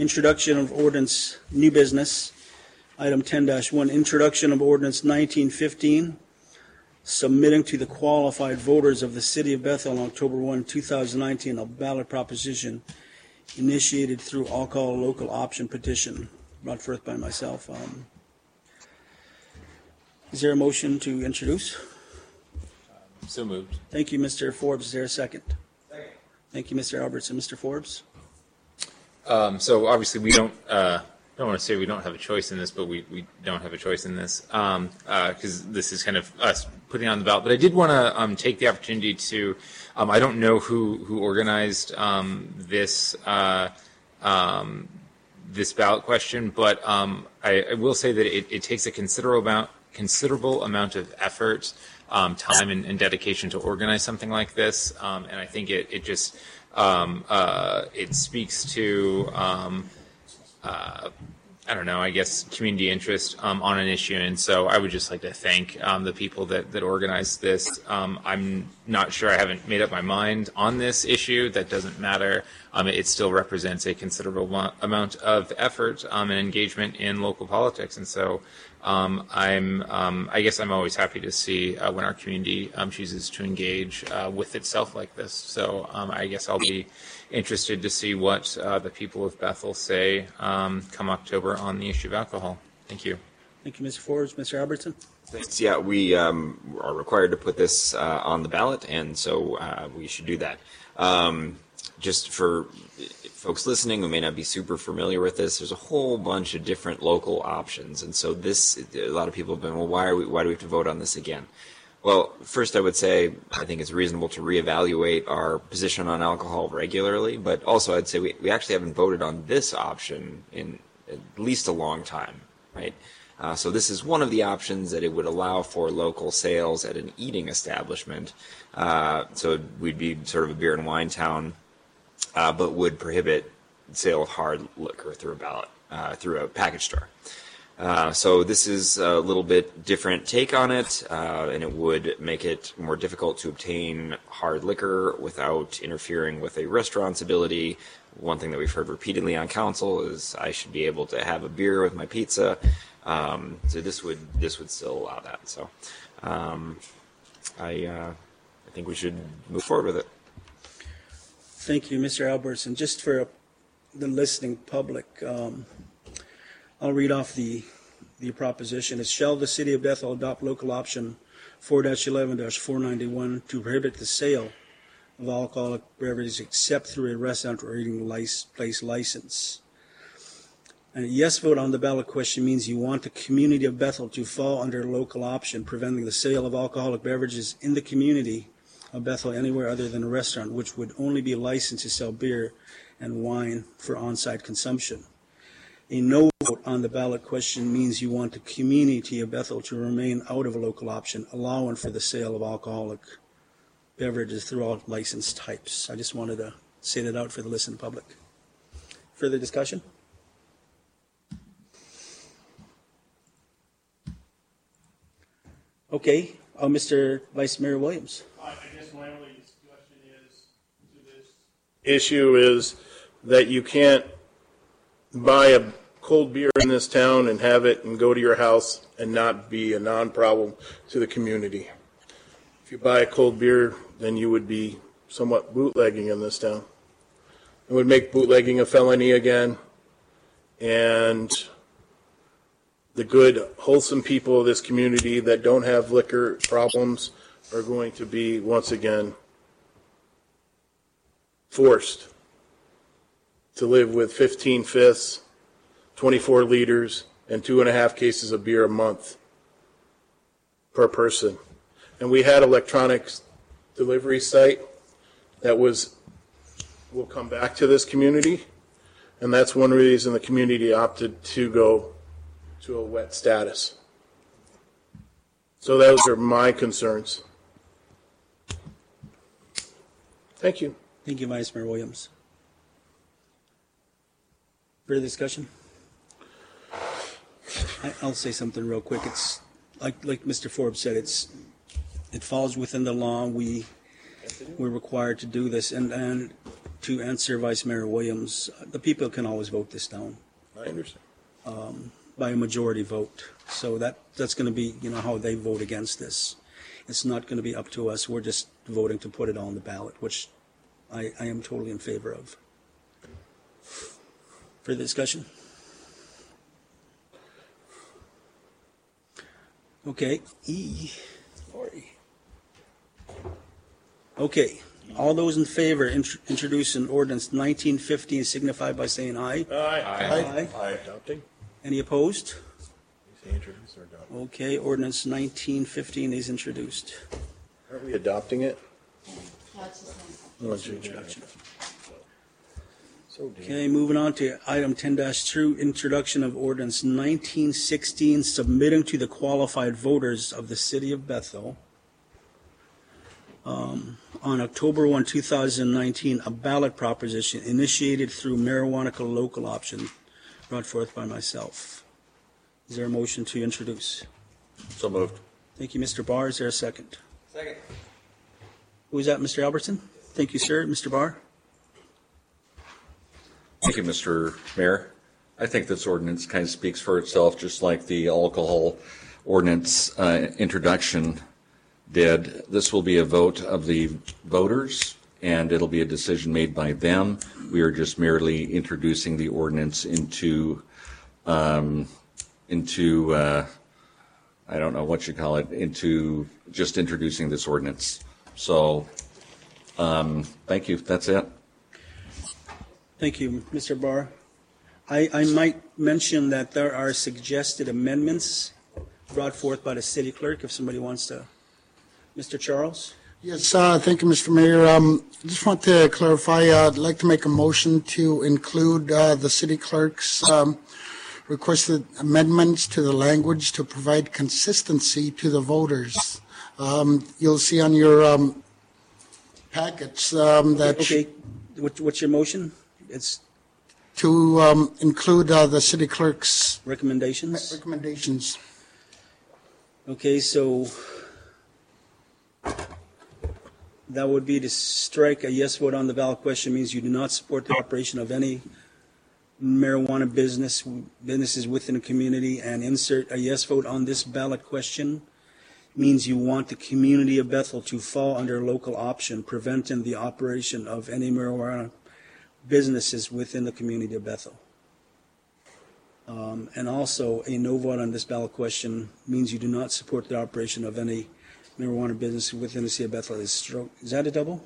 Introduction of ordinance, new business. Item 10-1, introduction of ordinance 1915, submitting to the qualified voters of the City of Bethel on October 1, 2019, a ballot proposition initiated through alcohol local option petition, brought forth by myself. Is there a motion to introduce? So moved. Thank you, Mr. Forbes. Is there a second? Second. Thank you, Mr. Albertson. Mr. Forbes? So obviously we don't want to say we don't have a choice in this, but we don't have a choice in this because this is kind of us putting on the ballot. But I did want to take the opportunity to, I don't know who organized this this ballot question, but I will say that it takes a considerable amount of effort, time, and dedication to organize something like this, and I think it just it speaks to I don't know, I guess community interest on an issue, and so I would just like to thank the people that organized this. I'm not sure, I haven't made up my mind on this issue. That doesn't matter. It still represents a considerable amount of effort and engagement in local politics, and so I guess I'm always happy to see when our community chooses to engage with itself like this. So I guess I'll be interested to see what the people of Bethel say come October on the issue of alcohol. Thank you. Thank you, Mr. Forbes. Mr. Albertson? Thanks. Yeah, we are required to put this on the ballot, and so we should do that. Just for folks listening who may not be super familiar with this, there's a whole bunch of different local options, and so a lot of people have been, well, why do we have to vote on this again? Well, first I would say I think it's reasonable to reevaluate our position on alcohol regularly, but also I'd say we actually haven't voted on this option in at least a long time, right? So this is one of the options that it would allow for local sales at an eating establishment. So we'd be sort of a beer and wine town, but would prohibit sale of hard liquor through a package store. So this is a little bit different take on it, and it would make it more difficult to obtain hard liquor without interfering with a restaurant's ability. One thing that we've heard repeatedly on council is I should be able to have a beer with my pizza. So this would still allow that. So I think we should move forward with it. Thank you, Mr. Albertson. Just for the listening public, I'll read off the proposition. It's shall the City of Bethel adopt local option 4-11-491 to prohibit the sale of alcoholic beverages except through a restaurant or eating place license. And a yes vote on the ballot question means you want the community of Bethel to fall under local option, preventing the sale of alcoholic beverages in the community of Bethel anywhere other than a restaurant, which would only be licensed to sell beer and wine for on-site consumption. A no vote on the ballot question means you want the community of Bethel to remain out of a local option, allowing for the sale of alcoholic beverages through all license types. I just wanted to say that out for the listening public. Further discussion? Okay, Mr. Vice Mayor Williams. I guess my only discussion to this issue is that you can't buy a cold beer in this town and have it and go to your house and not be a non-problem to the community. If you buy a cold beer, then you would be somewhat bootlegging in this town. It would make bootlegging a felony again, and the good, wholesome people of this community that don't have liquor problems are going to be, once again, forced to live with 15 fifths, 24 liters, and 2.5 cases of beer a month per person. And we had electronic delivery site that will come back to this community, and that's one reason the community opted to go to a wet status. So those are my concerns. Thank you. Thank you, Vice Mayor Williams. Further discussion? I'll say something real quick. It's like Mr. Forbes said. It falls within the law. We're required to do this, and to answer Vice Mayor Williams, the people can always vote this down I understand. by a majority vote. So that's going to be, how they vote against this. It's not going to be up to us. We're just voting to put it on the ballot, which I am totally in favor of. Further discussion? Okay, Lori. Okay, all those in favor introducing ordinance 1915 signify by saying aye. Aye. Aye. Adopting? Any opposed? You say introduce or adopt? Okay, ordinance 1915 is introduced. Aren't we adopting it? No, it's the same. No, it's introduction. So damn. Okay, moving on to item 10-2, introduction of ordinance 1916, submitting to the qualified voters of the city of Bethel on October 1, 2019, a ballot proposition initiated through Marijuana Local Option, brought forth by myself. Is there a motion to introduce? So moved. Thank you, Mr. Barr. Is there a second? Second. Who is that, Mr. Albertson? Thank you, sir. Mr. Barr? Thank you, Mr. Mayor. I think this ordinance kind of speaks for itself, just like the alcohol ordinance introduction did. This will be a vote of the voters, and it'll be a decision made by them. We are just merely introducing the ordinance into I don't know what you call it, into just introducing this ordinance. So, thank you. That's it. Thank you, Mr. Barr. I might mention that there are suggested amendments brought forth by the city clerk, if somebody wants to. Mr. Charles? Yes, thank you, Mr. Mayor. I just want to clarify, I'd like to make a motion to include the city clerk's requested amendments to the language to provide consistency to the voters. You'll see on your packets that Okay, what's your motion? It's to include the city clerk's recommendations? recommendations. Okay, so that would be to strike a yes vote on the ballot question means you do not support the operation of any marijuana businesses within the community, and insert a yes vote on this ballot question means you want the community of Bethel to fall under local option, preventing the operation of any marijuana businesses within the community of Bethel. And also, a no vote on this ballot question means you do not support the operation of any marijuana business within the city of Bethel. Is that a double?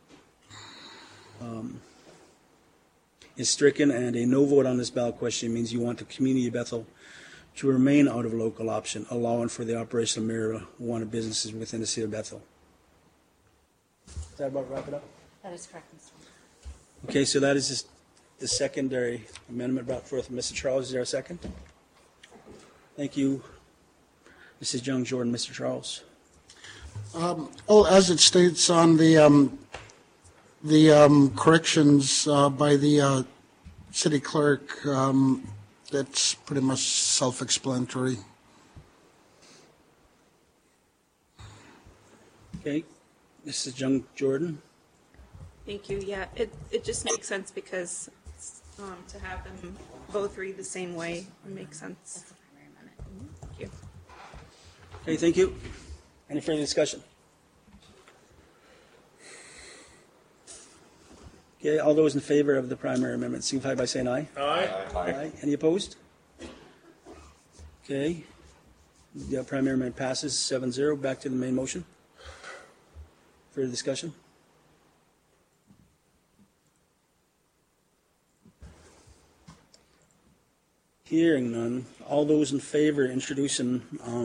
Is stricken, and a no vote on this ballot question means you want the community of Bethel to remain out of local option, allowing for the operation of marijuana businesses within the city of Bethel. Does that about wrap it up? That is correct, Mr. Mayor. Okay, so that is just the secondary amendment brought forth from Mr. Charles. Is there a second? Thank you, Mrs. Young Jordan. Mr. Charles. As it states on the corrections by the city clerk, that's pretty much self-explanatory. Okay, Mrs. Young Jordan. Thank you. Yeah, it just makes sense because to have them both read the same way makes sense. That's a primary amendment. Thank you. Okay, thank you. Any further discussion? Okay, all those in favor of the primary amendment signify by saying aye. Aye. Any opposed? Okay. The primary amendment passes 7-0. Back to the main motion. Further discussion? Hearing none. All those in favor introducing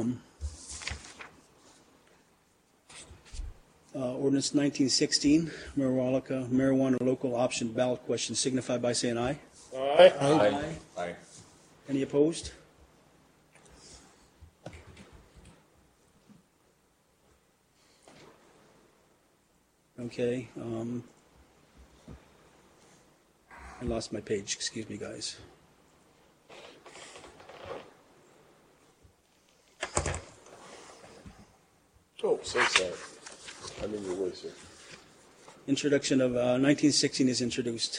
ordinance 1916, marijuana local option ballot question, signify by saying aye. Aye. Aye. Any opposed? Okay. I lost my page. Excuse me, guys. Oh, so sorry. I'm in your way, sir. Introduction of 1916 is introduced.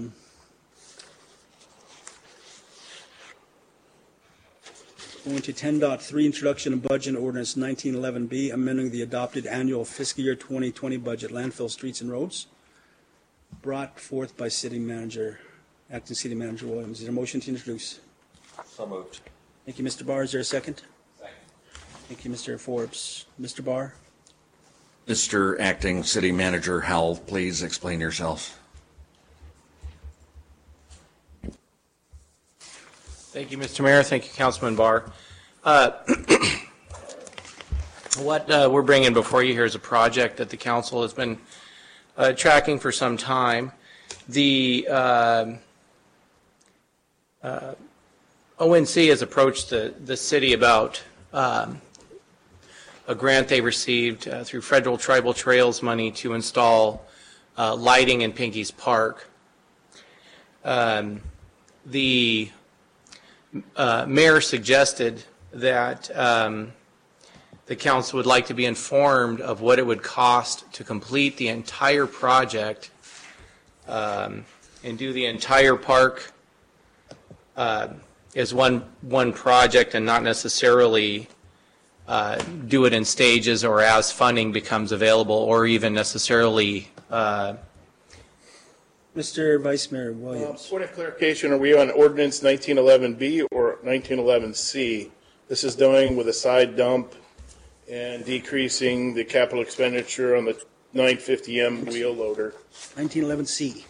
Going to 10.3, introduction of budget ordinance 1911B, amending the adopted annual fiscal year 2020 budget, landfill, streets, and roads, brought forth by Acting City Manager Williams. Is there a motion to introduce? So moved. Thank you, Mr. Barr. Is there a second? Second. Thank you, Mr. Forbes. Mr. Barr? Mr. Acting City Manager Howell, please explain yourself. Thank you, Mr. Mayor. Thank you, Councilman Barr. What we're bringing before you here is a project that the council has been tracking for some time. The ONC has approached the city about a grant they received through Federal Tribal Trails money to install lighting in Pinky's Park. The mayor suggested that the council would like to be informed of what it would cost to complete the entire project and do the entire park as one project and not necessarily do it in stages or as funding becomes available or even necessarily Mr. Vice Mayor Williams. Point of clarification, are we on ordinance 1911B or 1911C? This is doing with a side dump and decreasing the capital expenditure on the 950M wheel loader. 1911C.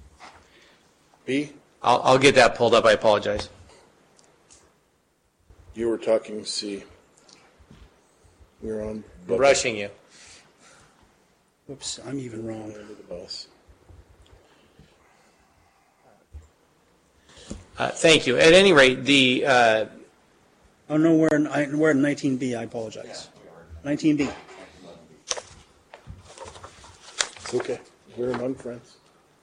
B? I'll get that pulled up. I apologize. You were talking C. We're on. Rushing you. Whoops, I'm even wrong. Under the bus. Thank you. At any rate, the Oh, no, we're in 19B. I apologize. 19B. It's okay. We're among friends.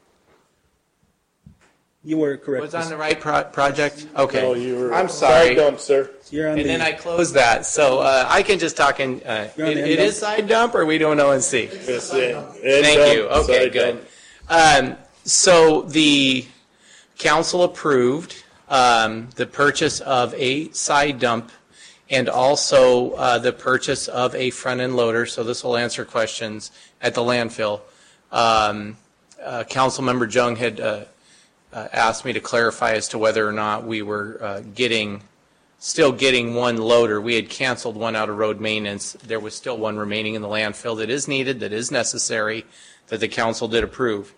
You were correct. was on the right project. Okay. No, you were. I'm sorry. Side dump, sir. You're on And the, then I closed that, so I can just talk in. It is side dump, or are we doing ONC? It's in. Thank you. Okay, good. So the council approved the purchase of a side dump and also the purchase of a front-end loader. So this will answer questions at the landfill. Councilmember Jung had asked me to clarify as to whether or not we were still getting one loader. We had canceled one out of road maintenance. There was still one remaining in the landfill that is needed, that is necessary, that the council did approve.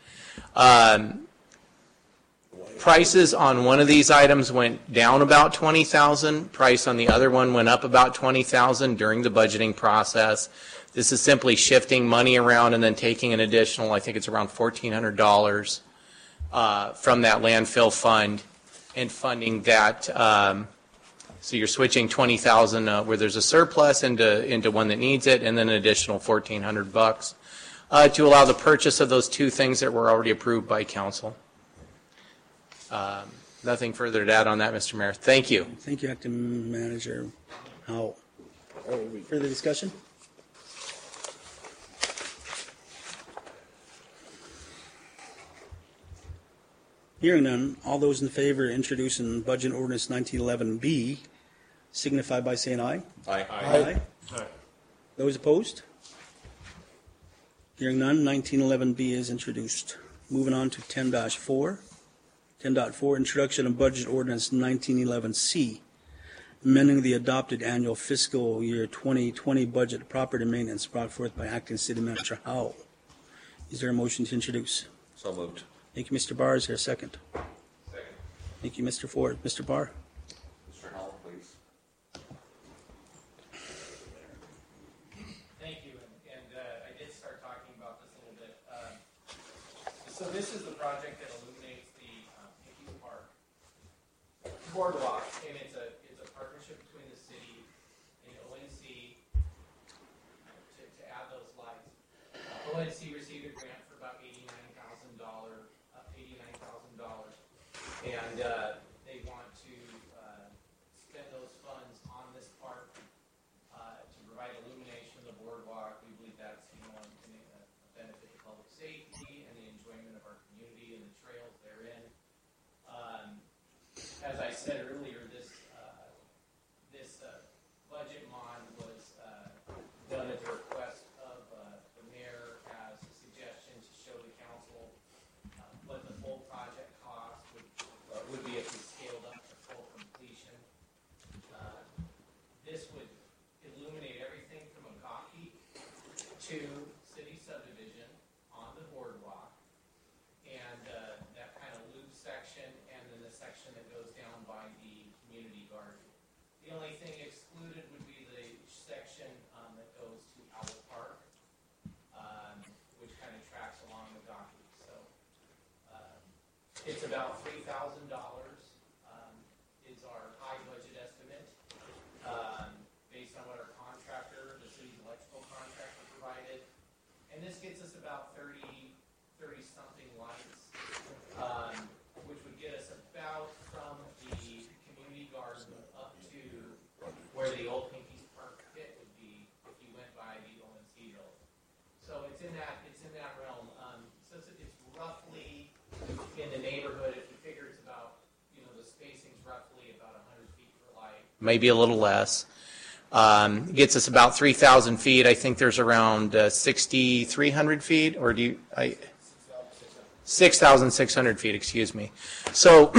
Prices on one of these items went down about $20,000. Price on the other one went up about $20,000 during the budgeting process. This is simply shifting money around and then taking an additional, I think it's around $1,400 from that landfill fund and funding that. So you're switching $20,000 where there's a surplus into one that needs it, and then an additional $1,400 to allow the purchase of those two things that were already approved by council. Nothing further to add on that, Mr. Mayor. Thank you. Thank you, Acting Manager Howell. Further discussion? Hearing none, all those in favor of introducing Budget Ordinance 1911B signify by saying aye. Aye. Aye. Those opposed? Hearing none, 1911B is introduced. Moving on to 10-4. 10.4, Introduction of Budget Ordinance 1911C, amending the adopted annual fiscal year 2020 budget property maintenance, brought forth by Acting City Manager Howell. Is there a motion to introduce? So moved. Thank you, Mr. Barr. Is there a second? Second. Thank you, Mr. Ford. Mr. Barr? Mr. Howell, please. Thank you, and I did start talking about this a little bit. So this is the project that illuminates the Pinky Park boardwalk, and it's a partnership between the city and ONC to add those lights. ONC received a grant for about $89,000, and they want to spend those funds on this park to provide illumination of the boardwalk. We believe that's going to benefit the public safety. said earlier, this budget mod was done at the request of the mayor as a suggestion to show the council what the full project cost would be if we scaled up to full completion. This would illuminate everything from Agaki to City Subdivision on the boardwalk, and that kind of loop section, and then the section that goes down by the community garden. The only thing excluded would be the section that goes to Owl Park, which kind of tracks along Agaki. So it's about $3,000 is our high budget estimate, based on what our contractor, the city's electrical contractor, provided. And this gets us about 30-something lights, which would get us about from the community garden up to where the old Pinky's Park pit would be if you went by the ONC building. So it's in that realm. So it's roughly in the neighborhood. If you figure it's about, the spacing's roughly about 100 feet per light. Maybe a little less. Gets us about 3,000 feet. I think there's around 6,300 feet, or 6,600 feet, excuse me. So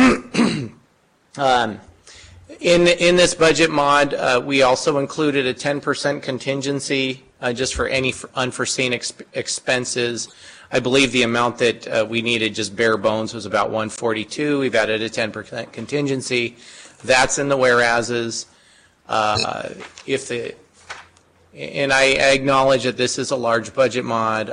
in this budget mod, we also included a 10% contingency just for any unforeseen expenses. I believe the amount that we needed, just bare bones, was about 142. We've added a 10% contingency. That's in the whereases. And I acknowledge that this is a large budget mod.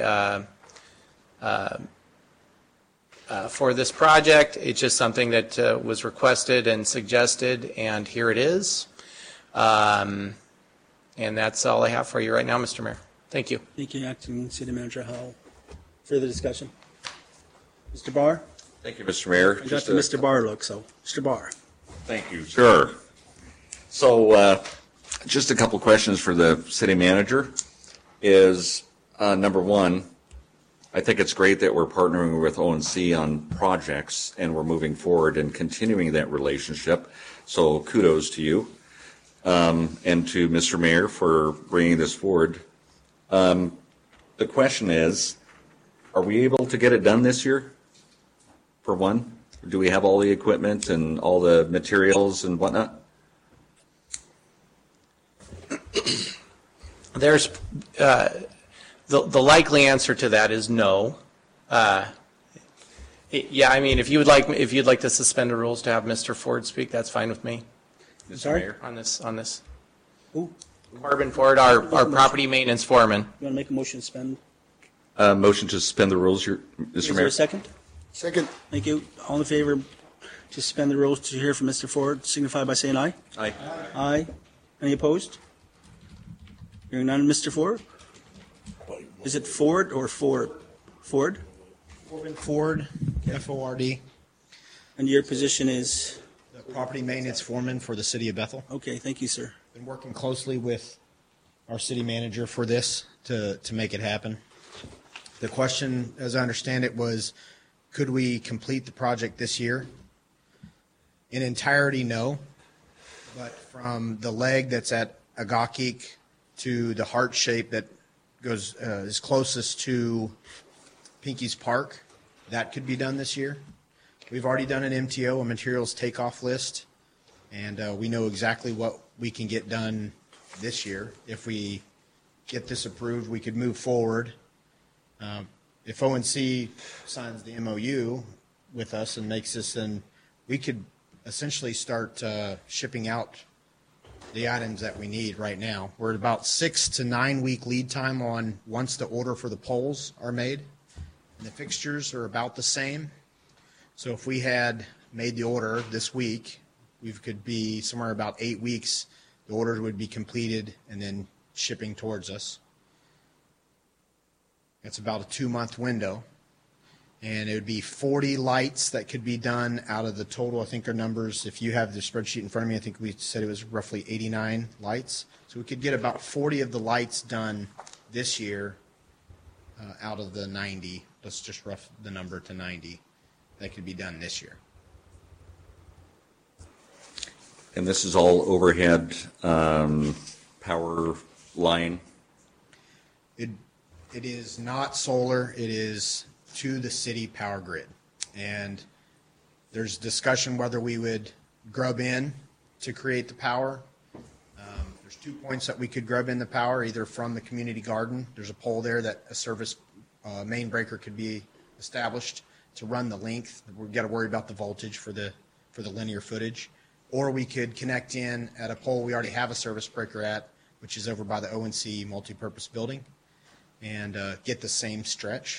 For this project, it's just something that was requested and suggested, and here it is. And that's all I have for you right now, Mr. Mayor. Thank you. Thank you, Acting City Manager Howell. Further discussion? Mr. Barr? Thank you, Mr. Mayor. I got the Mr. Barr look, so Mr. Barr. Thank you, sir. So just a couple questions for the city manager is, number one, I think it's great that we're partnering with ONC on projects and we're moving forward and continuing that relationship. So kudos to you and to Mr. Mayor for bringing this forward. The question is, are we able to get it done this year, for one? Do we have all the equipment and all the materials and whatnot? There's the likely answer to that is no. Yeah, I mean, if you'd like to suspend the rules to have Mr. Ford speak, that's fine with me. Mr. Sorry? Mayor? On this. Ooh. Corbin Ford, our property maintenance foreman. You want to make a motion to suspend? Motion to suspend the rules, Mr. Is Mayor. there a second? Second. Thank you. All in favor to suspend the rules to hear from Mr. Ford, signify by saying aye. Aye. Aye. Any opposed? Hearing none, Mr. Ford? Is it Ford or Ford? Ford? Corbin Ford, F-O-R-D, And your position is? the property maintenance foreman for the city of Bethel. Okay, thank you, sir. Been working closely with our city manager for this to make it happen. The question, as I understand it, was could we complete the project this year? In entirety, no. But from the leg that's at Agakik to the heart shape that goes is closest to Pinky's Park, that could be done this year. We've already done an MTO, a materials takeoff list, and we know exactly what we can get done this year. If we get this approved, we could move forward. If ONC signs the MOU with us and makes this, then we could essentially start shipping out the items that we need right now. We're at about 6 to 9 week lead time on once the order for the poles are made. And the fixtures are about the same. So if we had made the order this week, we could be somewhere about 8 weeks. The order would be completed and then shipping towards us. It's about a 2-month window. And it would be 40 lights that could be done out of the total. I think our numbers, if you have the spreadsheet in front of me, I think we said it was roughly 89 lights. So we could get about 40 of the lights done this year out of the 90. Let's just rough the number to 90 that could be done this year. And this is all overhead power line? It is not solar, it is to the city power grid. And there's discussion whether we would grub in to create the power. There's 2 points that we could grub in the power, either from the community garden. There's a pole there that a service main breaker could be established to run the length. We've got to worry about the voltage for the linear footage. Or we could connect in at a pole we already have a service breaker at, which is over by the ONC multipurpose building, and get the same stretch.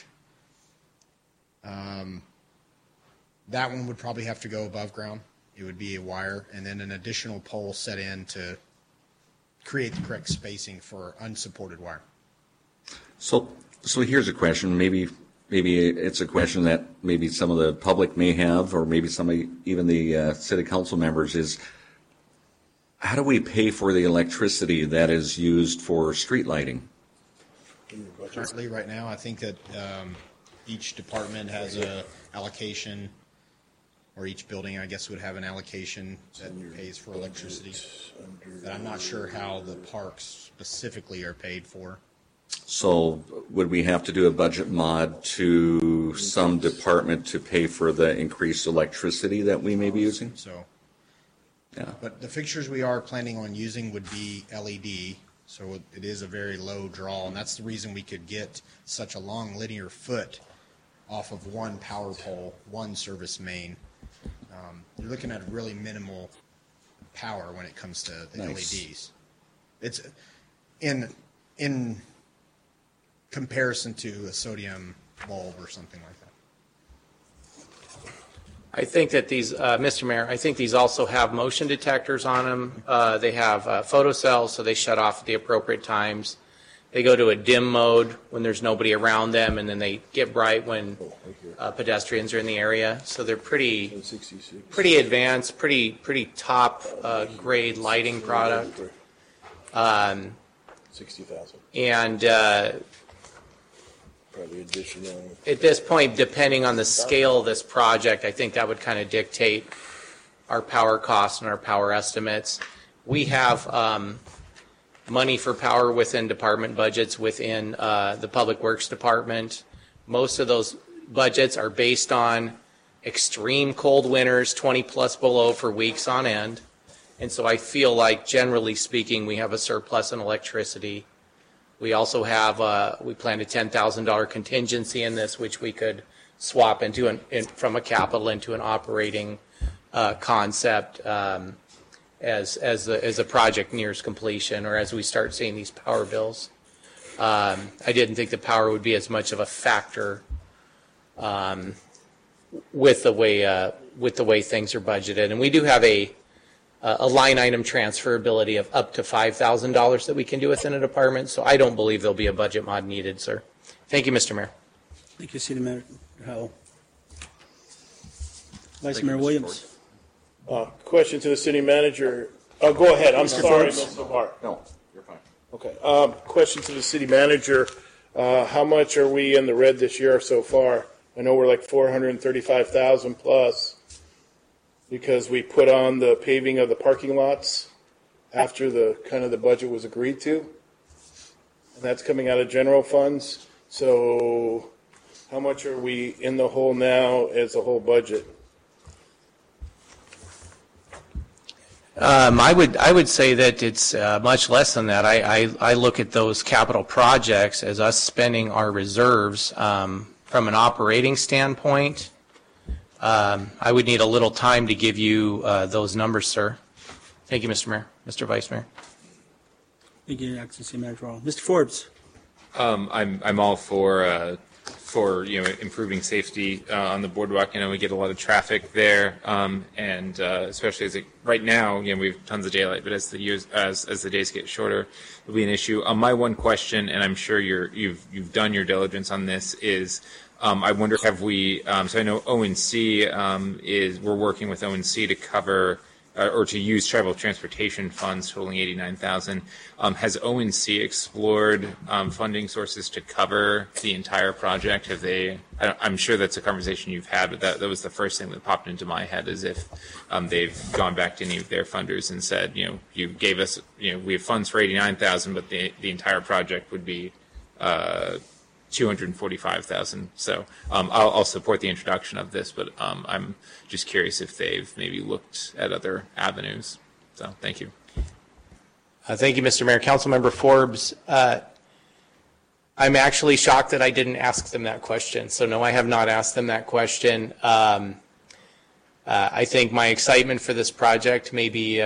That one would probably have to go above ground. It would be a wire, and then an additional pole set in to create the correct spacing for unsupported wire. So here's a question. Maybe it's a question that maybe some of the public may have, or maybe somebody, even the city council members, is how do we pay for the electricity that is used for street lighting? Currently, right now, I think that each department has a allocation, or each building, I guess, would have an allocation that pays for electricity. But I'm not sure how the parks specifically are paid for. So would we have to do a budget mod to some department to pay for the increased electricity that we may be using? So, Yeah. but the fixtures we are planning on using would be LED, so it is a very low draw, and that's the reason we could get such a long linear foot off of one power pole, one service main. You're looking at really minimal power when it comes to the LEDs. It's in comparison to a sodium bulb or something like that. I think that these, Mr. Mayor, I think these also have motion detectors on them. They have photocells, so they shut off at the appropriate times. They go to a dim mode when there's nobody around them, and then they get bright when pedestrians are in the area. So they're pretty advanced, pretty top grade lighting product. 60,000. And Probably additional. at this point, depending on the scale of this project, I think that would kind of dictate our power costs and our power estimates. We have money for power within department budgets within the Public Works Department. Most of those budgets are based on extreme cold winters, 20 plus below for weeks on end. And so I feel like, generally speaking, we have a surplus in electricity. We also have, we planned a $10,000 contingency in this, which we could swap into from a capital into an operating concept as the project nears completion, or as we start seeing these power bills. I didn't think the power would be as much of a factor with the way things are budgeted. And we do have a line item transferability of up to $5,000 that we can do within a department. So I don't believe there'll be a budget mod needed, sir. Thank you, Mr. Mayor. Thank you, City Manager Howell. Vice Mayor Williams. Question to the city manager. Oh, go ahead. I'm sorry, Forbes. Mr. Hart. No, you're fine. Okay. Question to the city manager. How much are we in the red this year so far? I know we're like 435,000 plus because we put on the paving of the parking lots after the budget was agreed to. And that's coming out of general funds. So how much are we in the hole now as a whole budget? I would say that it's much less than that. I look at those capital projects as us spending our reserves from an operating standpoint. I would need a little time to give you those numbers, sir. Thank you, Mr. Mayor, Mr. Vice Mayor. Thank you, Acting City Manager Howell. Mr. Forbes. I'm all for improving safety on the boardwalk. We get a lot of traffic there, and especially right now, we have tons of daylight. But as the days get shorter, it'll be an issue. My one question, and I'm sure you've done your diligence on this, is I wonder, have we? So I know ONC we're working with ONC to cover or to use tribal transportation funds totaling $89,000. Has ONC explored funding sources to cover the entire project? Have they? I'm sure that's a conversation you've had, but that was the first thing that popped into my head, is if they've gone back to any of their funders and said, you gave us, we have funds for $89,000, but the entire project would be $245,000. So I'll support the introduction of this, but I'm just curious if they've maybe looked at other avenues. So thank you. Thank you, Mr. Mayor. Councilmember Forbes, I'm actually shocked that I didn't ask them that question. So no, I have not asked them that question. I think my excitement for this project maybe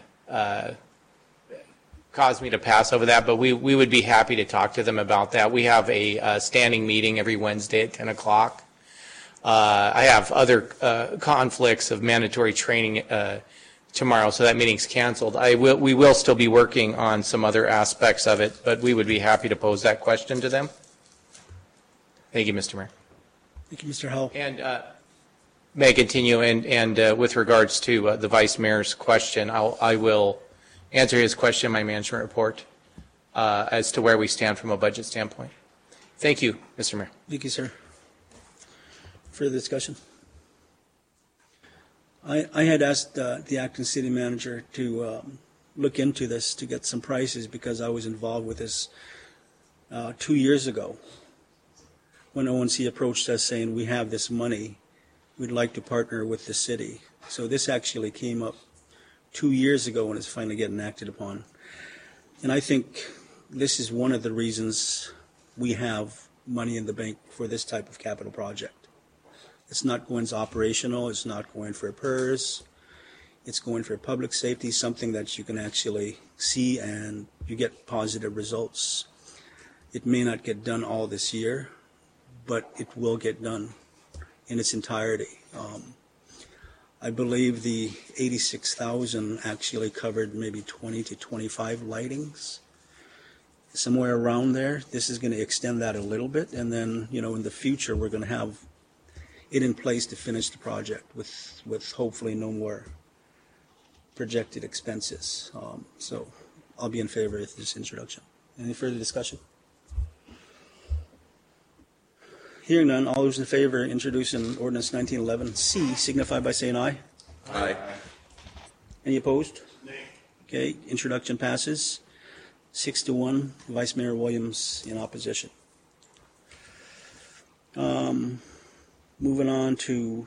caused me to pass over that, but we would be happy to talk to them about that. We have a standing meeting every Wednesday at 10 o'clock. I have other conflicts of mandatory training tomorrow, so that meeting's canceled. We will still be working on some other aspects of it, but we would be happy to pose that question to them. Thank you, Mr. Mayor. Thank you, Mr. Howell. And may I continue? And with regards to the Vice Mayor's question, I will answer his question in my management report as to where we stand from a budget standpoint. Thank you, Mr. Mayor. Thank you, sir. Further discussion? I had asked the acting city manager to look into this to get some prices, because I was involved with this 2 years ago when ONC approached us saying, we have this money, we'd like to partner with the city. So this actually came up 2 years ago and is finally getting acted upon. And I think this is one of the reasons we have money in the bank for this type of capital project. It's not going to operational, it's not going for PERS, it's going for public safety, something that you can actually see and you get positive results. It may not get done all this year, but it will get done in its entirety. I believe the 86,000 actually covered maybe 20 to 25 lightings, somewhere around there. This is going to extend that a little bit, and then, in the future, we're going to have it in place to finish the project with hopefully no more projected expenses. So I'll be in favor of this introduction. Any further discussion? Hearing none, all those in favor of introducing ordinance 1911C signify by saying aye. Aye. Any opposed? Nay. Okay, introduction passes 6-1. Vice Mayor Williams in opposition. Moving on to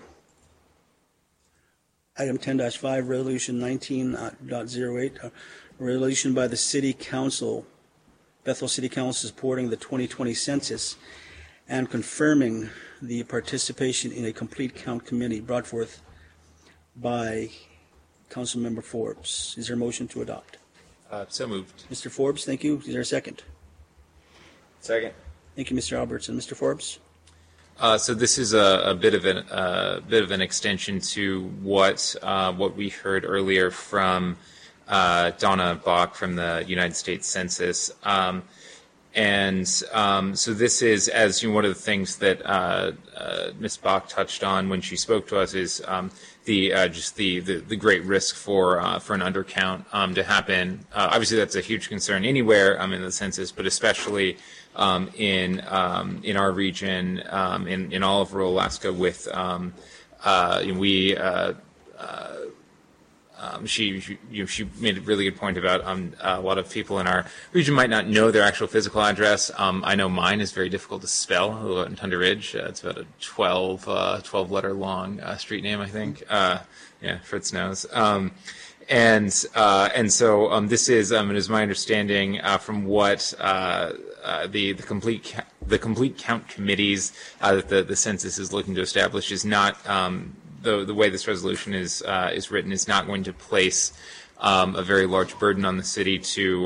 item 10-5, resolution 19.08, a resolution by the City Council, Bethel City Council, supporting the 2020 census and confirming the participation in a complete count committee brought forth by Councilmember Forbes. Is there a motion to adopt? So moved. Mr. Forbes, thank you. Is there a second? Second. Thank you, Mr. Albertson. Mr. Forbes? So this is a bit of an extension to what we heard earlier from Donna Bach from the United States Census. So this is, as one of the things that Ms. Bach touched on when she spoke to us is the great risk for an undercount to happen. Obviously, that's a huge concern anywhere in the census, but especially in our region, in all of rural Alaska. With she made a really good point about a lot of people in our region might not know their actual physical address. I know mine is very difficult to spell. I live out in Thunder Ridge. It's about a 12 letter long street name, I think. Fritz knows. And so this is, it is my understanding from what the complete count committees that the census is looking to establish is not. The way this resolution is written is not going to place a very large burden on the city to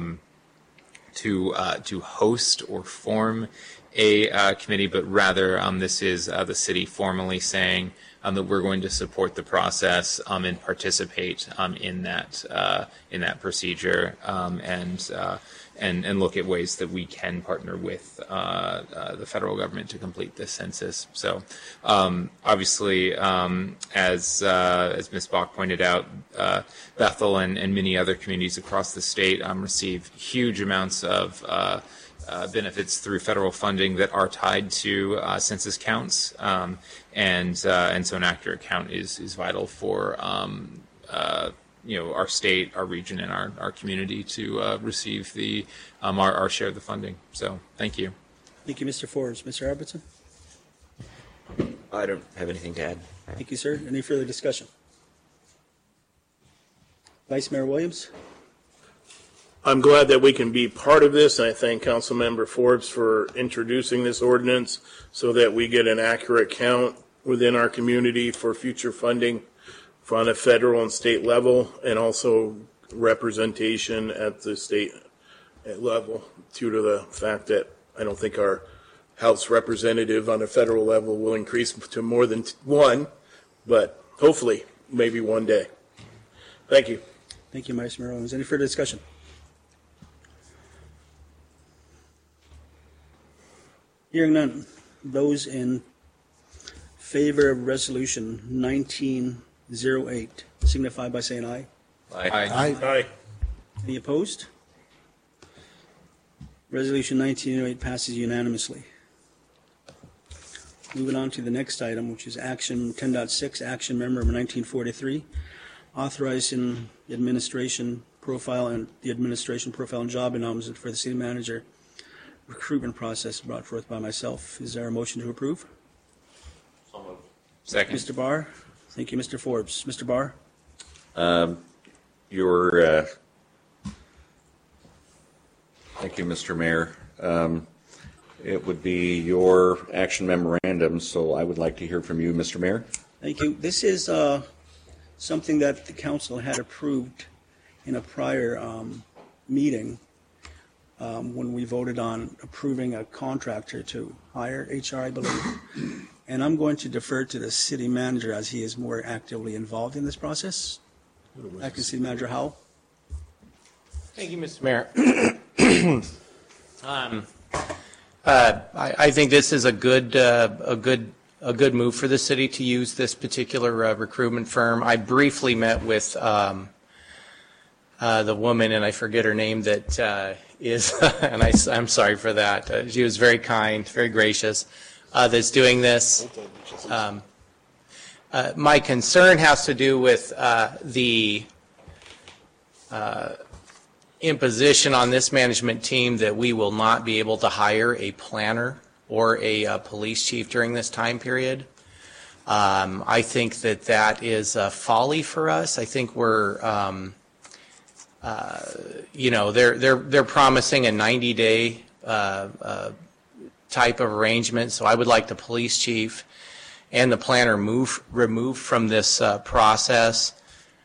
host or form a committee, but rather this is the city formally saying that we're going to support the process and participate in that procedure and look at ways that we can partner with the federal government to complete this census. So obviously, as Ms. Bach pointed out, Bethel and many other communities across the state receive huge amounts of benefits through federal funding that are tied to census counts, and so an accurate count is vital for our state, our region, and our community to receive our share of the funding. So thank you. Thank you, Mr. Forbes. Mr. Albertson? I don't have anything to add. Thank you, sir. Any further discussion? Vice Mayor Williams? I'm glad that we can be part of this, and I thank Councilmember Forbes for introducing this ordinance so that we get an accurate count within our community for future funding on a federal and state level, and also representation at the state level, due to the fact that I don't think our House representative on a federal level will increase to more than one, but hopefully, maybe one day. Thank you. Thank you, Vice Mayor Williams. Any further discussion? Hearing none. Those in favor of Resolution 1908 signify by saying aye. Aye. Aye. Any opposed? Resolution 1908 passes unanimously. Moving on to the next item, which is Action 10.6, Action Memorandum 1943, authorizing the administration profile and job announcement for the city manager recruitment process brought forth by myself. Is there a motion to approve? Second. Mr. Barr? Thank you, Mr. Forbes. Mr. Barr? Thank you, Mr. Mayor. It would be your action memorandum, so I would like to hear from you, Mr. Mayor. Thank you. This is something that the council had approved in a prior meeting when we voted on approving a contractor to hire HR, I believe. And I'm going to defer to the city manager as he is more actively involved in this process. Acting City Manager Howell. Thank you, Mr. Mayor. I think this is a good move for the city to use this particular recruitment firm. I briefly met with the woman, and I forget her name, that is, and I'm sorry for that. She was very kind, very gracious, that's doing this. My concern has to do with the imposition on this management team that we will not be able to hire a planner or a police chief during this time period. I think that is a folly for us. I think we're, they're promising a 90-day type of arrangement. So I would like the police chief and the planner removed from this process.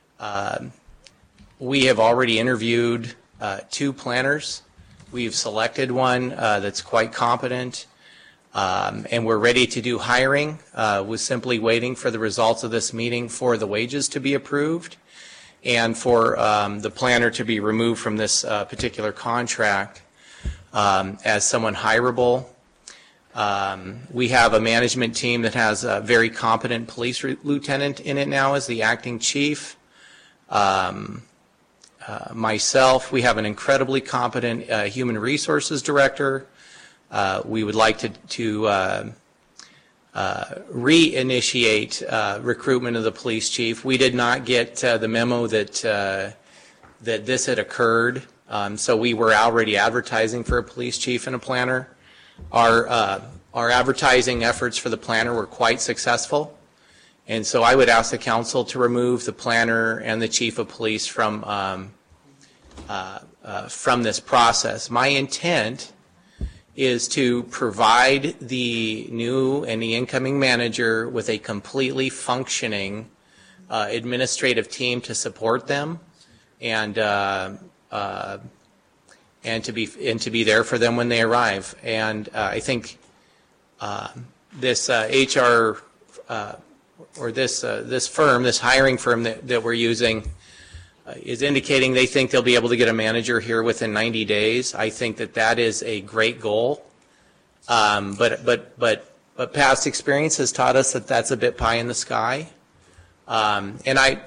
We have already interviewed 2 planners. We've selected one that's quite competent, and we're ready to do hiring. We're simply waiting for the results of this meeting for the wages to be approved and for the planner to be removed from this particular contract as someone hireable. We have a management team that has a very competent police lieutenant in it now as the acting chief. Myself, we have an incredibly competent human resources director. We would like to reinitiate recruitment of the police chief. We did not get the memo that this had occurred, so we were already advertising for a police chief and a planner. Our advertising efforts for the planner were quite successful, and so I would ask the council to remove the planner and the chief of police from this process. My intent is to provide the new and the incoming manager with a completely functioning administrative team to support them, and to be there for them when they arrive. And I think this HR this firm, this hiring firm that we're using, is indicating they think they'll be able to get a manager here within 90 days. I think that is a great goal. But past experience has taught us that that's a bit pie in the sky. I'm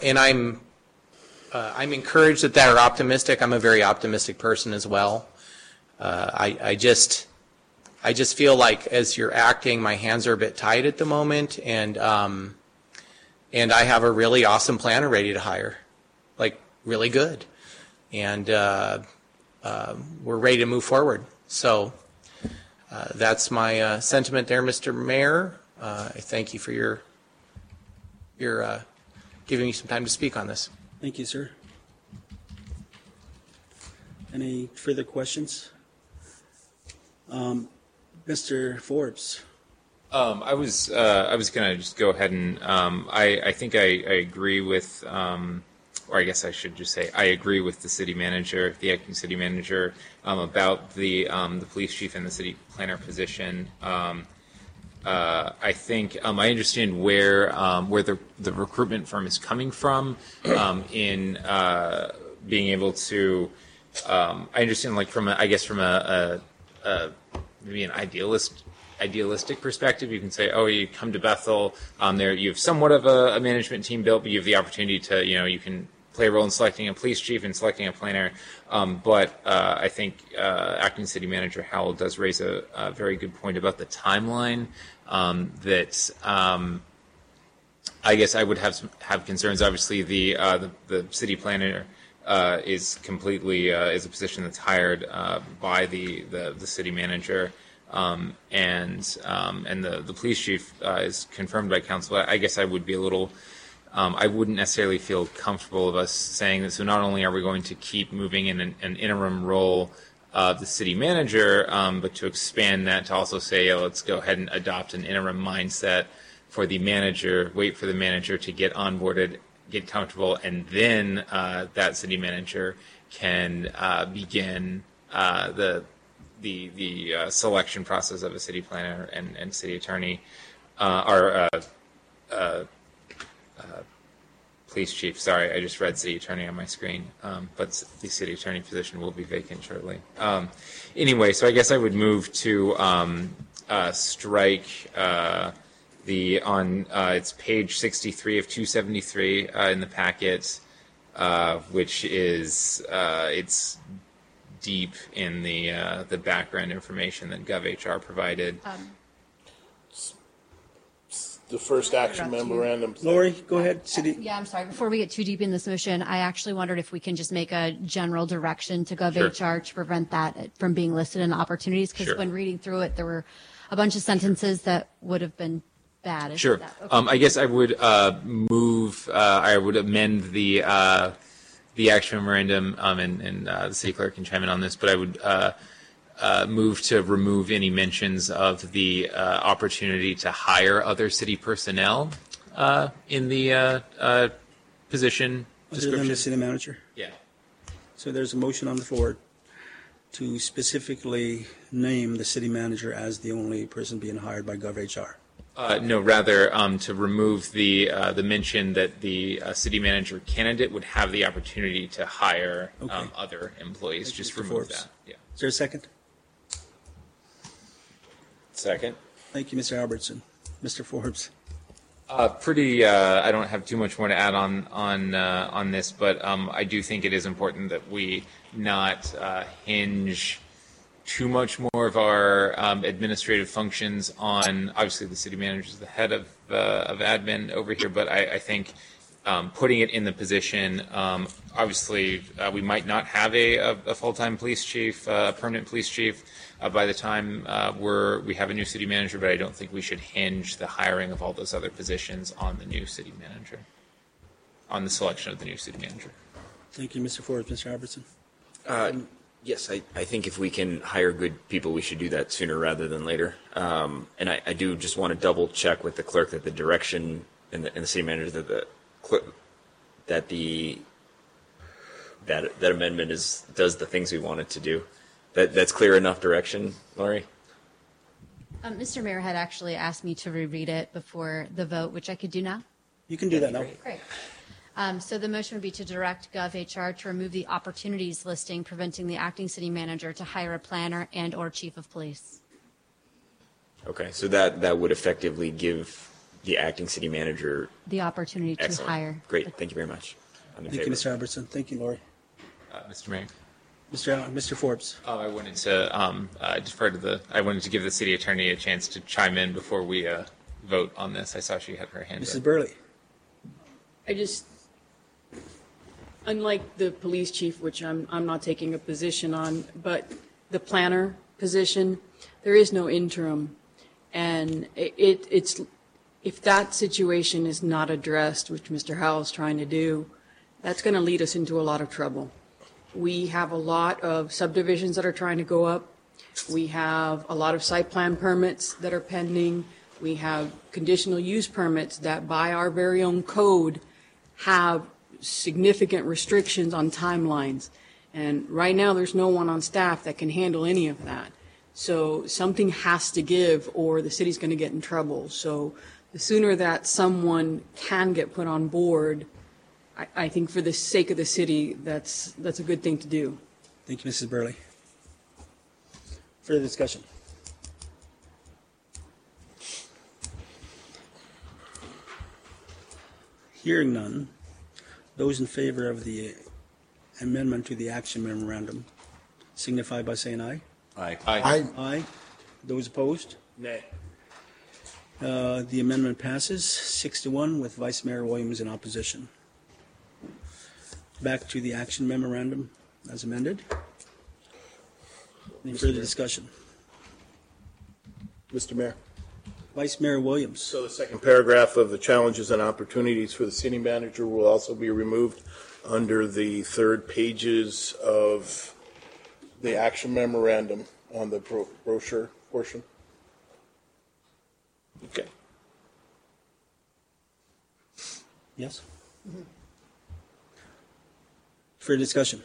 encouraged that they're optimistic. I'm a very optimistic person as well. I just feel like as you're acting, my hands are a bit tied at the moment, and I have a really awesome planner ready to hire, like really good, and we're ready to move forward. So that's my sentiment there, Mr. Mayor. I thank you for your giving me some time to speak on this. Thank you, sir. Any further questions? Mr. Forbes. I was going to just go ahead and I think I agree with, or I guess I should just say I agree with the city manager, the acting city manager, about the police chief and the city planner position. I think I understand where the recruitment firm is coming from in being able to. I understand, like from a maybe an idealistic perspective, you can say, oh, you come to Bethel, there you have somewhat of a management team built, but you have the opportunity to, you can play a role in selecting a police chief and selecting a planner. But I think acting city manager Howell does raise a very good point about the timeline. That I guess I would have concerns. Obviously, the city planner is completely is a position that's hired by the city manager, and the police chief is confirmed by council. I guess I would be a little. I wouldn't necessarily feel comfortable of us saying that. So not only are we going to keep moving in an interim role of the city manager, but to expand that to also say, let's go ahead and adopt an interim mindset for the manager, wait for the manager to get onboarded, get comfortable, and then that city manager can begin the selection process of a city planner and city attorney, or police chief. Sorry, I just read city attorney on my screen, but the city attorney position will be vacant shortly. Anyway, so I guess I would move to strike it's page 63 of 273 in the packet, which is it's deep in the background information that GovHR provided. The first action Interrupt you. memorandum. Lori, go ahead. City. Yeah, I'm sorry. Before we get too deep in this motion, I actually wondered if we can just make a general direction to GovHR to prevent that from being listed in opportunities. Because Sure. when reading through it, there were a bunch of sentences that would have been bad. Sure. That, okay. I guess I would I would amend the action memorandum, and the city clerk can chime in on this, but I would move to remove any mentions of the opportunity to hire other city personnel in the position Other than the description. city manager. Yeah. So there's a motion on the floor to specifically name the city manager as the only person being hired by GovHR. No, rather to remove the mention that the city manager candidate would have the opportunity to hire Okay. other employees. Thank you, Just Mr. remove Forbes. that. Yeah. Is there a second? Second. Thank you, Mr. Albertson. Mr. Forbes. I don't have too much more to add on this, but I do think it is important that we not hinge too much more of our administrative functions on. Obviously, the city manager is the head of admin over here, but I think putting it in the position. Obviously, we might not have a full-time police chief, a permanent police chief. By the time we have a new city manager, but I don't think we should hinge the hiring of all those other positions on the new city manager, on the selection of the new city manager. Thank you, Mr. Forbes. Mr. Albertson. Yes, I think if we can hire good people, we should do that sooner rather than later. And I do just want to double check with the clerk that the direction and the city manager that that amendment does the things we want it to do. That's clear enough direction, Laurie? Mr. Mayor had actually asked me to reread it before the vote, which I could do now. You can do that now. Great. So the motion would be to direct GovHR to remove the opportunities listing preventing the acting city manager to hire a planner and/or chief of police. Okay, so that would effectively give the acting city manager. The opportunity to Excellent. hire. Great, thank you very much. I'm in Thank you, favor. Mr. Albertson. Thank you, Lori. Mr. Mayor. Mr. Forbes. I wanted to defer to I wanted to give the city attorney a chance to chime in before we vote on this. I saw she had her hand Mrs. up. Burley. Unlike the police chief, which I'm not taking a position on, but the planner position, there is no interim. And it's if that situation is not addressed, which Mr. Howell is trying to do, that's going to lead us into a lot of trouble. We have a lot of subdivisions that are trying to go up. We have a lot of site plan permits that are pending. We have conditional use permits that by our very own code have significant restrictions on timelines. And right now there's no one on staff that can handle any of that. So something has to give or the city's going to get in trouble. So the sooner that someone can get put on board, I think for the sake of the city, that's a good thing to do. Thank you, Mrs. Burley. Further discussion? Hearing none, those in favor of the amendment to the action memorandum signify by saying aye. Aye. Aye. Aye. Those opposed? Nay. The amendment passes 6-1 with Vice Mayor Williams in opposition. Back to the action memorandum as amended. Any further discussion? Mr. Mayor. Vice Mayor Williams. So the second paragraph of the challenges and opportunities for the city manager will also be removed under the third pages of the action memorandum on the brochure portion. Okay. Yes? Further discussion?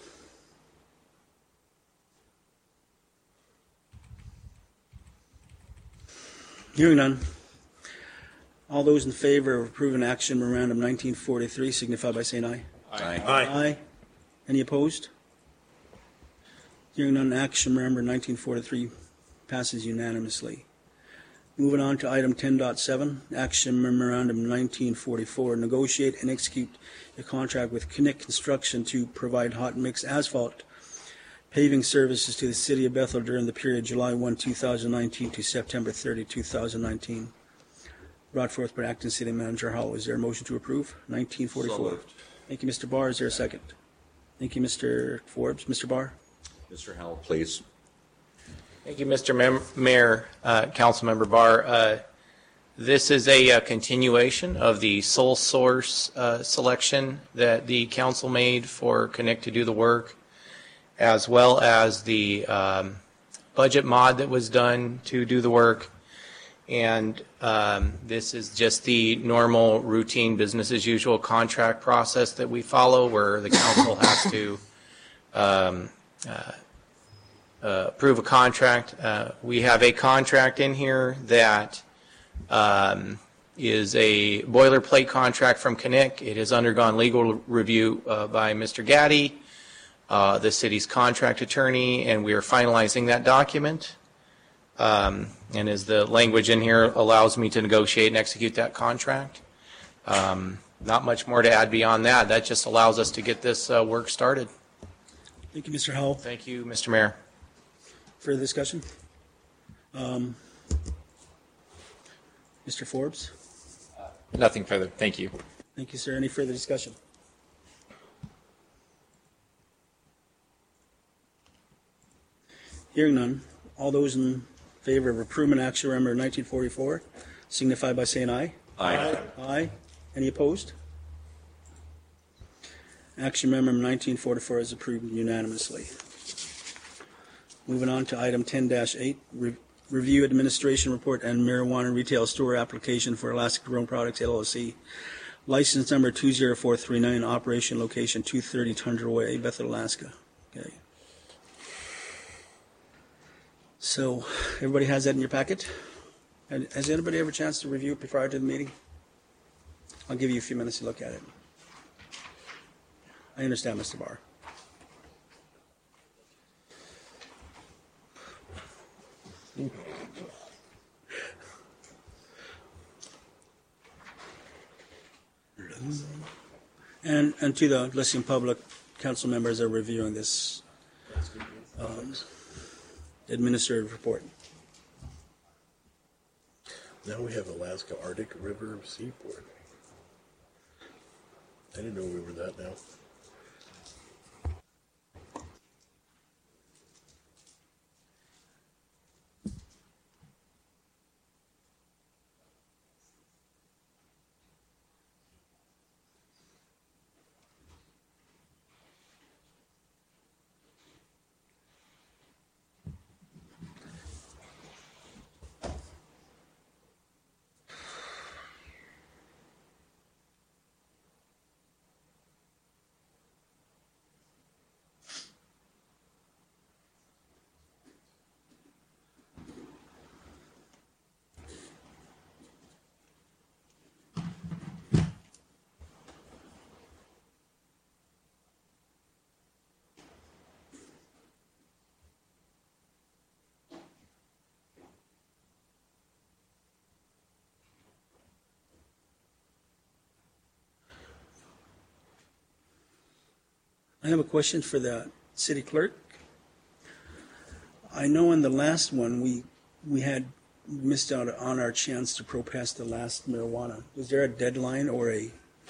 Hearing none. All those in favor of approving action memorandum 1943 signify by saying aye. Aye. Aye. Any opposed? Hearing none, action memorandum 1943 passes unanimously. Moving on to item 10.7, action memorandum 1944, negotiate and execute a contract with Kinnick Construction to provide hot mix asphalt paving services to the city of Bethel during the period July 1, 2019 to September 30, 2019. Brought forth by Acting City Manager Howell. Is there a motion to approve? 1944. So moved. Thank you, Mr. Barr. Is there a second? Thank you, Mr. Forbes. Mr. Barr? Mr. Howell, please. Thank you, Mr. Mayor, Councilmember Barr. This is a continuation of the sole source selection that the council made for Kinnick to do the work, as well as the budget mod that was done to do the work. And this is just the normal routine business as usual contract process that we follow, where the council has to approve a contract. We have a contract in here that is a boilerplate contract from Kinnick. It has undergone legal review by Mr. Gaddy, the city's contract attorney, and we are finalizing that document. And as the language in here allows me to negotiate and execute that contract. Not much more to add beyond that. That just allows us to get this work started. Thank you, Mr. Howell. Thank you, Mr. Mayor. Further discussion? Mr. Forbes? Nothing further. Thank you. Thank you, sir. Any further discussion? Hearing none. All those in favor of approving action memorandum 1944 signify by saying aye. Aye. Aye. Any opposed? Action memorandum 1944 is approved unanimously. Moving on to item 10-8, review administration report and marijuana retail store application for Alaska Grown Products LLC. License number 20439, operation location 230 Tundra Way, Bethel, Alaska. Okay. So everybody has that in your packet? And has anybody ever a chance to review it prior to the meeting? I'll give you a few minutes to look at it. I understand, Mr. Barr. And to the listening public, council members are reviewing this administrative report. Now we have Alaska Arctic River Seaport. I didn't know we were that now. I have a question for the city clerk. I know in the last one, we had missed out on our chance to protest the last marijuana. Was there a deadline or I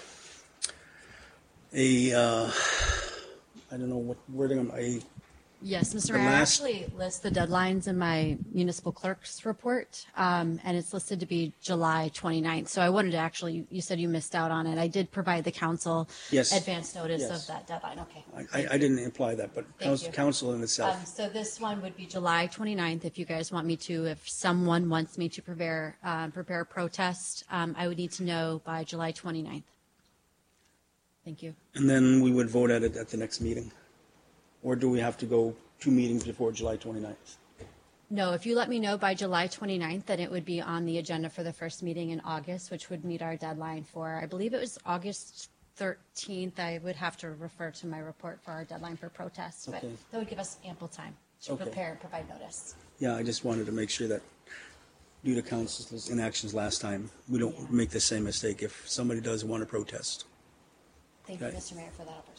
don't know what wording, Yes, Mr. The Mayor, I last- actually list the deadlines in my municipal clerk's report, and it's listed to be July 29th. So I wanted to actually, you said you missed out on it. I did provide the council Yes. advance notice Yes. of that deadline. Okay. I didn't imply that, but Thank you. council in itself. So this one would be July 29th. If you guys want me to, if someone wants me to prepare a protest, I would need to know by July 29th. Thank you. And then we would vote at it at the next meeting? Or do we have to go 2 meetings before July 29th? No, if you let me know by July 29th, then it would be on the agenda for the first meeting in August, which would meet our deadline for, I believe it was August 13th. I would have to refer to my report for our deadline for protests, but Okay. that would give us ample time to Okay. prepare and provide notice. Yeah, I just wanted to make sure that due to council's inactions last time, we don't make the same mistake if somebody does want to protest. Thank you, Okay. Mr. Mayor, for that opportunity.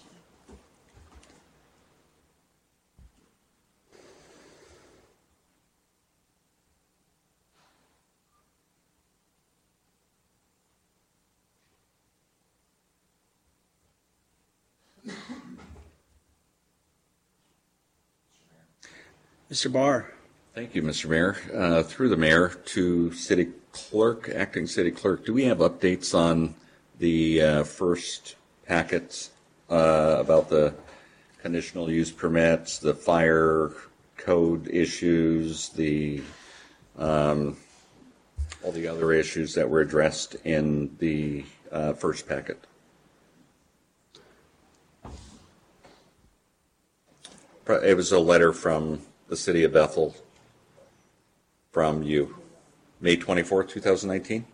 Mr. Barr, Thank you, Mr. Mayor. Through the mayor to city clerk, acting city clerk, do we have updates on the first packets about the conditional use permits, the fire code issues, the all the other issues that were addressed in the first packet? It was a letter from the city of Bethel from you, May 24th, 2019?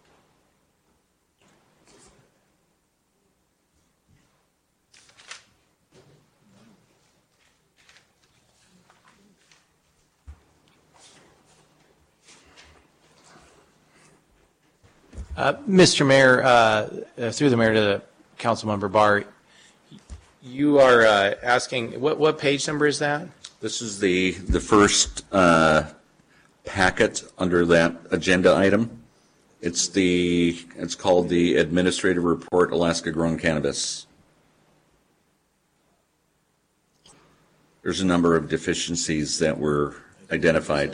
Mr. Mayor, through the mayor to the Councilmember Barr, you are asking, what page number is that? This is the first packet under that agenda item. It's called the Administrative Report Alaska Grown Cannabis. There's a number of deficiencies that were identified.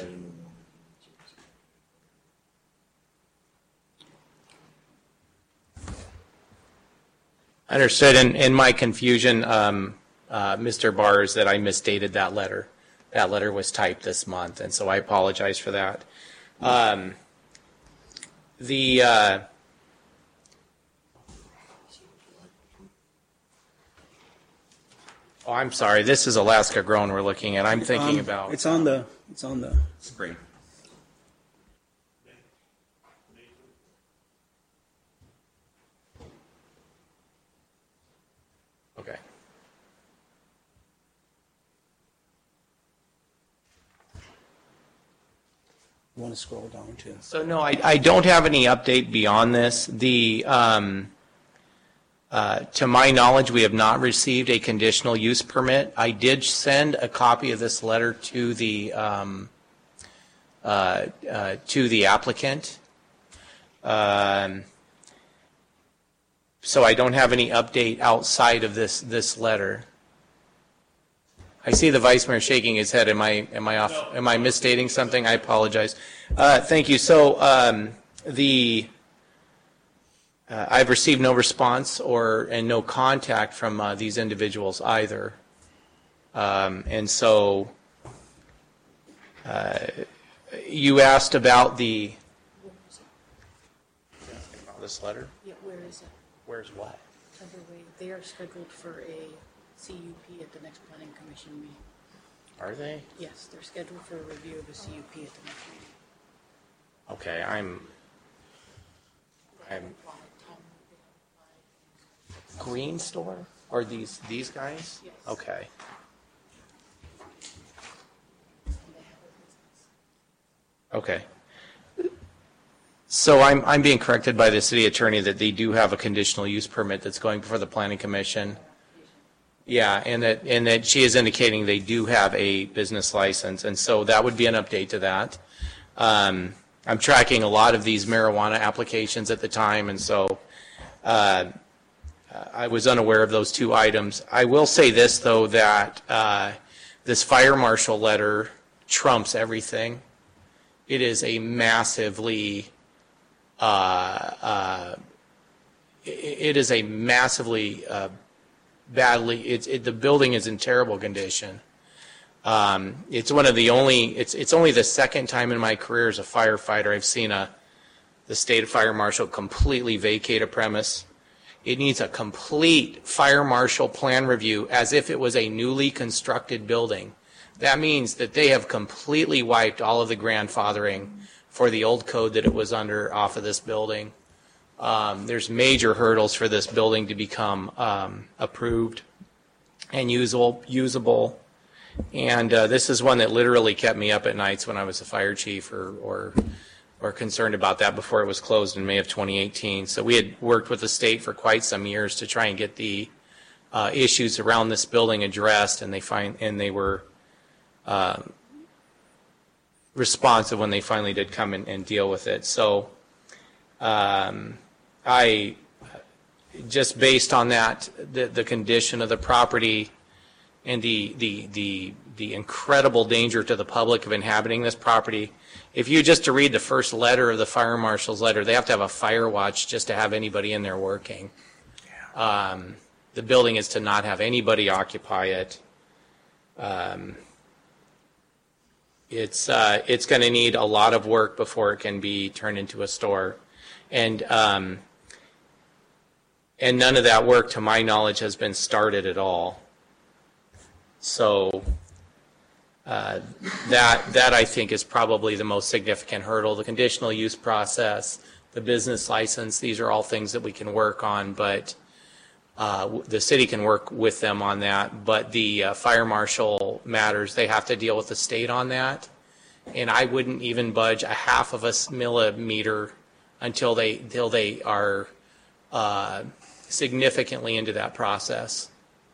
Understood. In my confusion, Mr. Barr, is that I misstated that letter. That letter was typed this month, and so I apologize for that. Oh, I'm sorry. This is Alaska Grown we're looking at. I'm thinking about. It's on the Spring. You want to scroll down to? So no, I don't have any update beyond this. To my knowledge, we have not received a conditional use permit. I did send a copy of this letter to the applicant. So I don't have any update outside of this letter. I see the Vice Mayor shaking his head. Am I off? No. Am I misstating something? I apologize. Thank you. So I've received no response and no contact from these individuals either. And so you asked about this letter? Yeah, where is it? Where's what? Underway. They are scheduled for a CUP at the next planning commission meeting. Are they? Yes, they're scheduled for a review of a CUP at the next meeting. Okay, I'm Green Store? Or these guys? Yes. Okay. Okay. So I'm being corrected by the city attorney that they do have a conditional use permit that's going before the planning commission. Yeah, and that she is indicating they do have a business license, and so that would be an update to that. I'm tracking a lot of these marijuana applications at the time, and so I was unaware of those two items. I will say this, though, that this fire marshal letter trumps everything. It is a massively badly, the building is in terrible condition. It's one of the only, it's only the second time in my career as a firefighter I've seen the state fire marshal completely vacate a premise. It needs a complete fire marshal plan review as if it was a newly constructed building. That means that they have completely wiped all of the grandfathering for the old code that it was under off of this building. There's major hurdles for this building to become approved and usable. And this is one that literally kept me up at nights when I was a fire chief or concerned about that before it was closed in May of 2018. So we had worked with the state for quite some years to try and get the issues around this building addressed, and they were responsive when they finally did come and deal with it. So I just based on that, the condition of the property and the incredible danger to the public of inhabiting this property. If you just to read the first letter of the fire marshal's letter, they have to have a fire watch just to have anybody in there working. The building is to not have anybody occupy it. It's going to need a lot of work before it can be turned into a store, and none of that work, to my knowledge, has been started at all. So that I think is probably the most significant hurdle. The conditional use process, the business license, these are all things that we can work on, but the city can work with them on that. But the fire marshal matters, they have to deal with the state on that. And I wouldn't even budge a half of a millimeter until they are significantly into that process.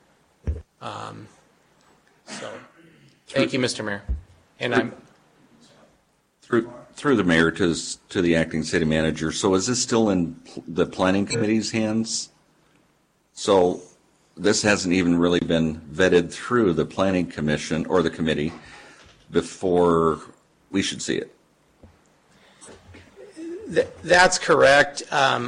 So, thank you, Mr. Mayor. And I'm through the mayor to the acting city manager. So is this still in the planning committee's hands? So this hasn't even really been vetted through the planning commission or the committee before we should see it. That's correct.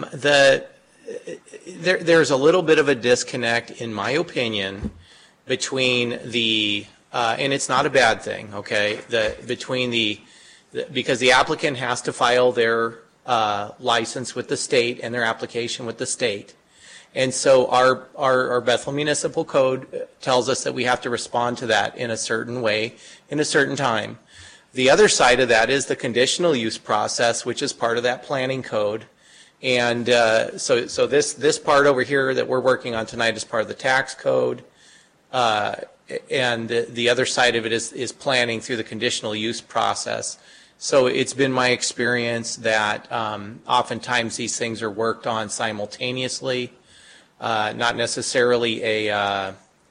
There's a little bit of a disconnect, in my opinion, between and it's not a bad thing, okay, because the applicant has to file their license with the state and their application with the state. And so our Bethel Municipal Code tells us that we have to respond to that in a certain way, in a certain time. The other side of that is the conditional use process, which is part of that planning code. And so this part over here that we're working on tonight is part of the tax code. And the other side of it is planning through the conditional use process. So it's been my experience that oftentimes these things are worked on simultaneously, not necessarily a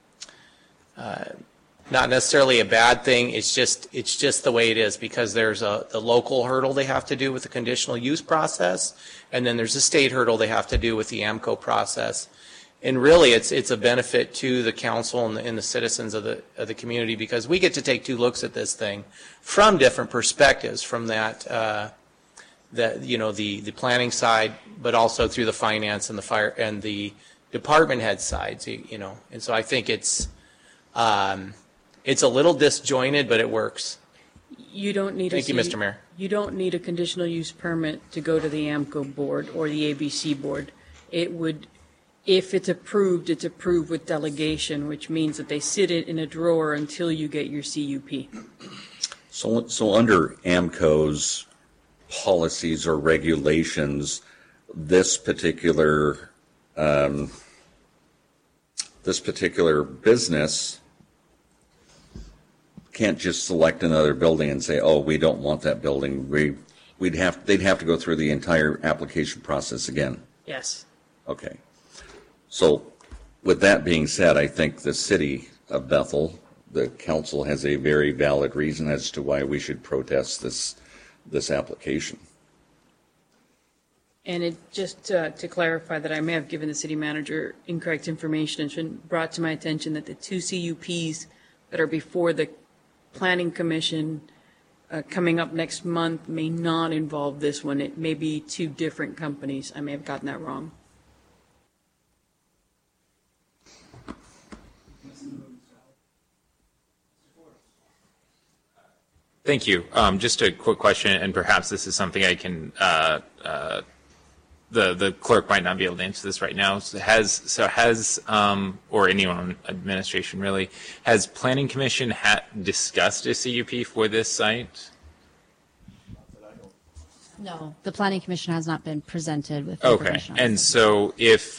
bad thing. It's just the way it is, because there's the local hurdle they have to do with the conditional use process, and then there's a state hurdle they have to do with the AMCO process. And really, it's a benefit to the council and the citizens of the community, because we get to take two looks at this thing from different perspectives, from the planning side, but also through the finance and the fire and the department head sides, And so I think it's a little disjointed, but it works. You don't need Thank you, Mr. Mayor. You don't need a conditional use permit to go to the AMCO board or the ABC board. It would, if it's approved with delegation, which means that they sit it in a drawer until you get your CUP. So under AMCO's policies or regulations, this particular business can't just select another building and say, "Oh, we don't want that building." They'd have to go through the entire application process again. Yes. Okay. So with that being said, I think the city of Bethel, the council, has a very valid reason as to why we should protest this application. And it just to clarify that I may have given the city manager incorrect information. It's been brought to my attention that the two CUPs that are before the Planning Commission coming up next month may not involve this one. It may be two different companies. I may have gotten that wrong. Thank you. Just a quick question, and perhaps this is something I can, the clerk might not be able to answer this right now. Or anyone on administration really, has Planning Commission discussed a CUP for this site? No, the Planning Commission has not been presented with Okay, information on and this. so if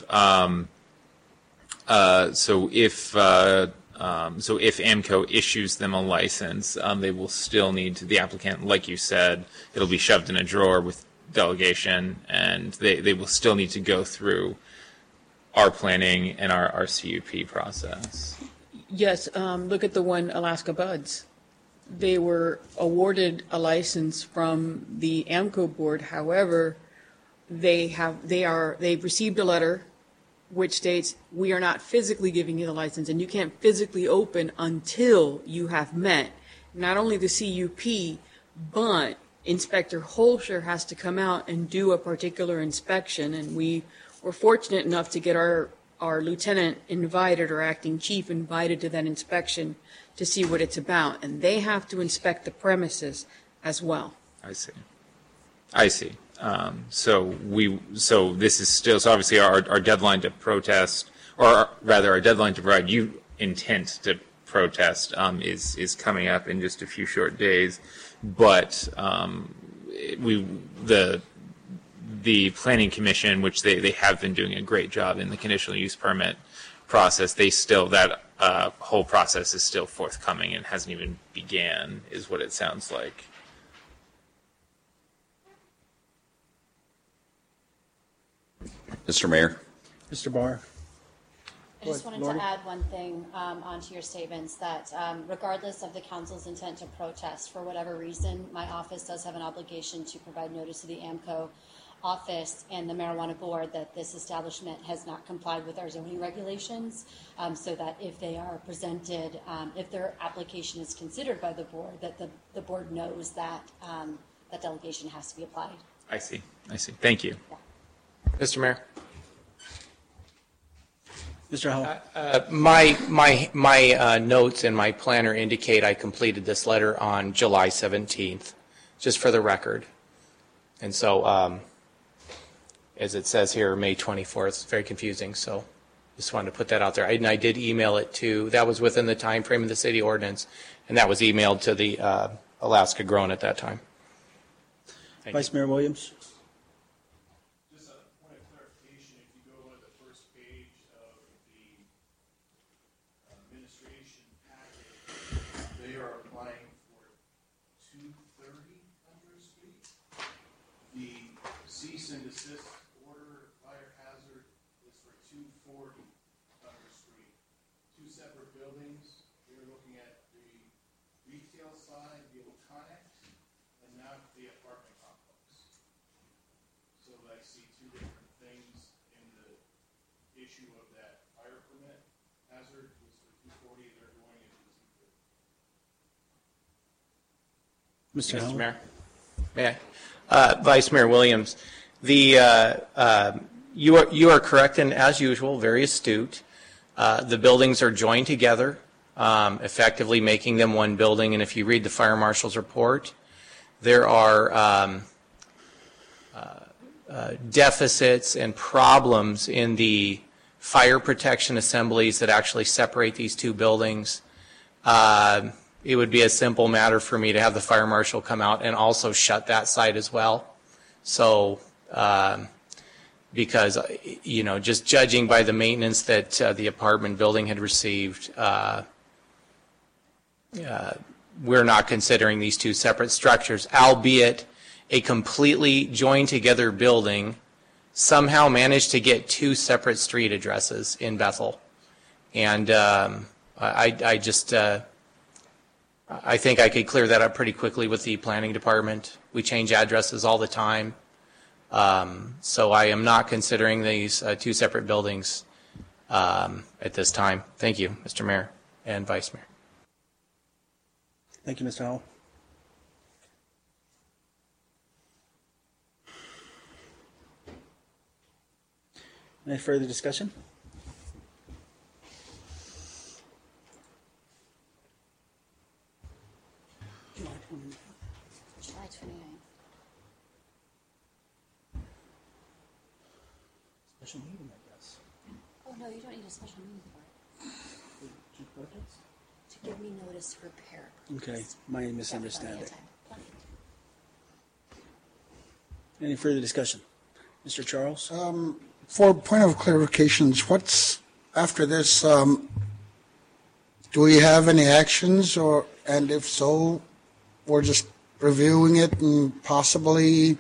AMCO issues them a license, they will still need to, the applicant, like you said, it'll be shoved in a drawer with delegation, and they will still need to go through our planning and our CUP process. Yes, look at the one Alaska Buds. They were awarded a license from the AMCO board. However, they've received a letter which states, we are not physically giving you the license, and you can't physically open until you have met not only the CUP, but Inspector Holscher has to come out and do a particular inspection. And we were fortunate enough to get our lieutenant invited, or acting chief invited, to that inspection to see what it's about. And they have to inspect the premises as well. I see. So this is still, so obviously our deadline to protest, or rather our deadline to provide you intent to protest is coming up in just a few short days. But the Planning Commission, which they have been doing a great job in the conditional use permit process, that whole process is still forthcoming and hasn't even began, is what it sounds like. Mr. Mayor. Mr. Barr. I just wanted to add one thing onto your statements, that regardless of the council's intent to protest, for whatever reason, my office does have an obligation to provide notice to the AMCO office and the marijuana board that this establishment has not complied with our zoning regulations, so that if they are presented, if their application is considered by the board, that the board knows that that delegation has to be applied. I see. Thank you. Yeah. Mr. Mayor. Mr. Howell. My notes and my planner indicate I completed this letter on July 17th, just for the record. And so, as it says here, May 24th, it's very confusing. So just wanted to put that out there. And I did email it that was within the time frame of the city ordinance, and that was emailed to the Alaska Grown at that time. Vice Mayor Williams. Just a point of clarification, if you go to the first page of the administration package, they are applying for $230,000. cease and desist order fire hazard is for 240 Thunder Street. Two separate buildings. We were looking at the retail side, the old Connex, and now the apartment complex. So I see two different things in the issue of that fire permit. Hazard was for 240, they're going into the Mr. Howell? Mayor. May I? Vice Mayor Williams, you are correct, and as usual, very astute. The buildings are joined together, effectively making them one building. And if you read the fire marshal's report, there are deficits and problems in the fire protection assemblies that actually separate these two buildings. It would be a simple matter for me to have the fire marshal come out and also shut that site as well. So, because, just judging by the maintenance that the apartment building had received, we're not considering these two separate structures, albeit a completely joined together building somehow managed to get two separate street addresses in Bethel. And I think I could clear that up pretty quickly with the planning department. We change addresses all the time. So I am not considering these two separate buildings at this time. Thank you, Mr. Mayor and Vice Mayor. Thank you, Mr. Howell. Any further discussion? July 29th. Special meeting, I guess. Oh, no, you don't need a special meeting for it. To give me notice to prepare. Okay, my misunderstanding. Plenty of time. Any further discussion? Mr. Charles? For point of clarifications, what's after this? Do we have any actions, and if so, we're just reviewing it and possibly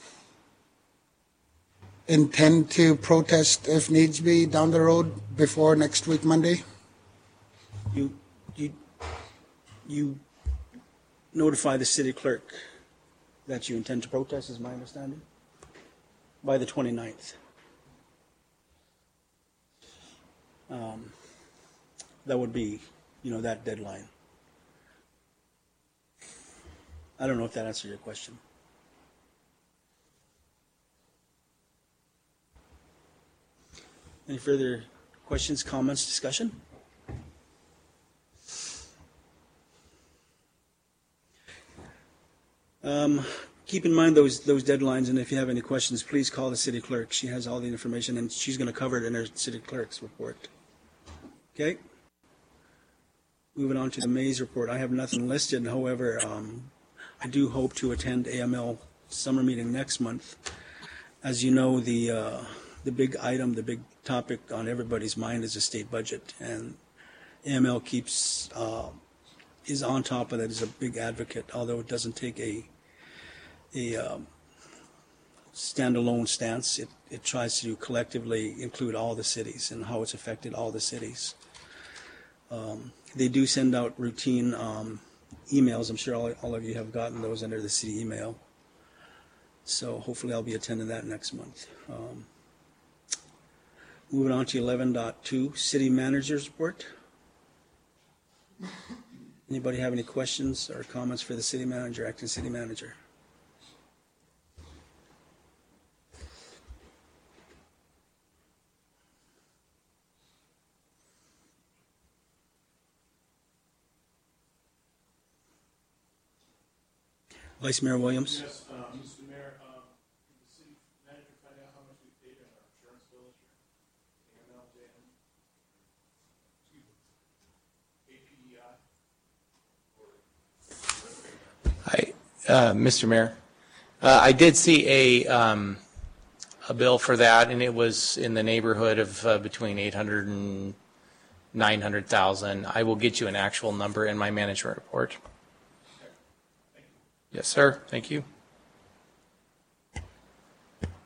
intend to protest if needs be down the road before next week Monday? You notify the city clerk that you intend to protest, is my understanding, by the 29th. That would be, that deadline. I don't know if that answers your question. Any further questions, comments, discussion? Keep in mind those deadlines, and if you have any questions, please call the city clerk. She has all the information, and she's going to cover it in her city clerk's report. Okay? Moving on to the Mays report. I have nothing listed. However, I do hope to attend AML summer meeting next month. As you know, the big item, the big topic on everybody's mind is the state budget, and AML is on top of that, is a big advocate, although it doesn't take a standalone stance. It tries to collectively include all the cities and how it's affected all the cities. They do send out routine emails. I'm sure all of you have gotten those under the city email. So hopefully I'll be attending that next month. Moving on to 11.2, City Manager's Report. Anybody have any questions or comments for the City Manager, Acting City Manager? Vice Mayor Williams? Yes, Mr. Mayor, can the city manager find out how much we paid on our insurance bill this year? Mr. Mayor, I did see a bill for that, and it was in the neighborhood of between 800 and 900,000. I will get you an actual number in my management report. Yes, sir. Thank you.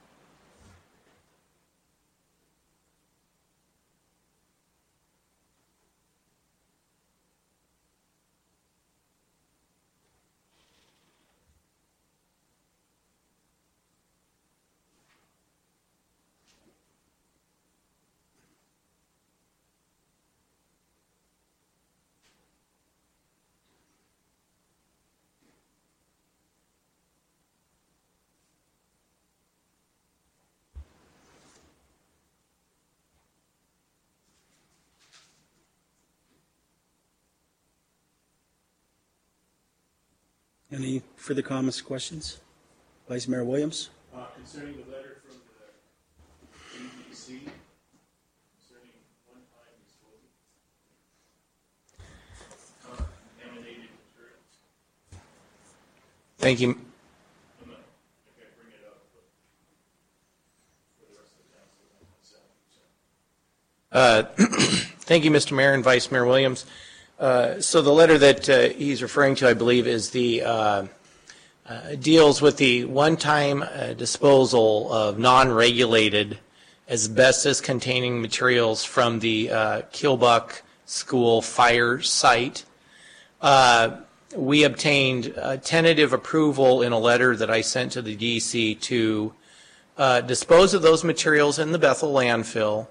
Any further comments, questions? Vice Mayor Williams? Concerning the letter from the DEC concerning one-time disposal contaminated materials. Thank you. I'm not, if I bring it up, but for the rest of the council, Thank you, Mr. Mayor and Vice Mayor Williams. So the letter that he's referring to, I believe, is the deals with the one-time disposal of non-regulated asbestos-containing materials from the Kilbuck School fire site. We obtained tentative approval in a letter that I sent to the DEC to dispose of those materials in the Bethel landfill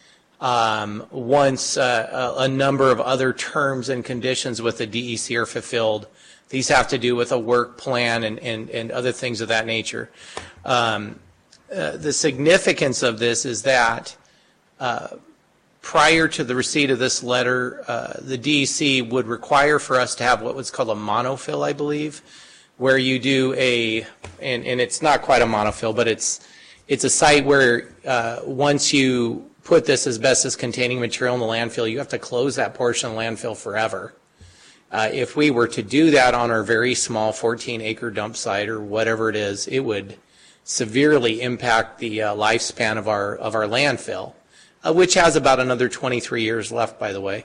once a number of other terms and conditions with the DEC are fulfilled. These have to do with a work plan and other things of that nature. The significance of this is that prior to the receipt of this letter, the DEC would require for us to have what was called a monofill, I believe, where you do and it's not quite a monofill, but it's a site where once you put this asbestos-containing material in the landfill, you have to close that portion of the landfill forever. If we were to do that on our very small 14-acre dump site or whatever it is, it would severely impact the lifespan of our landfill, which has about another 23 years left, by the way.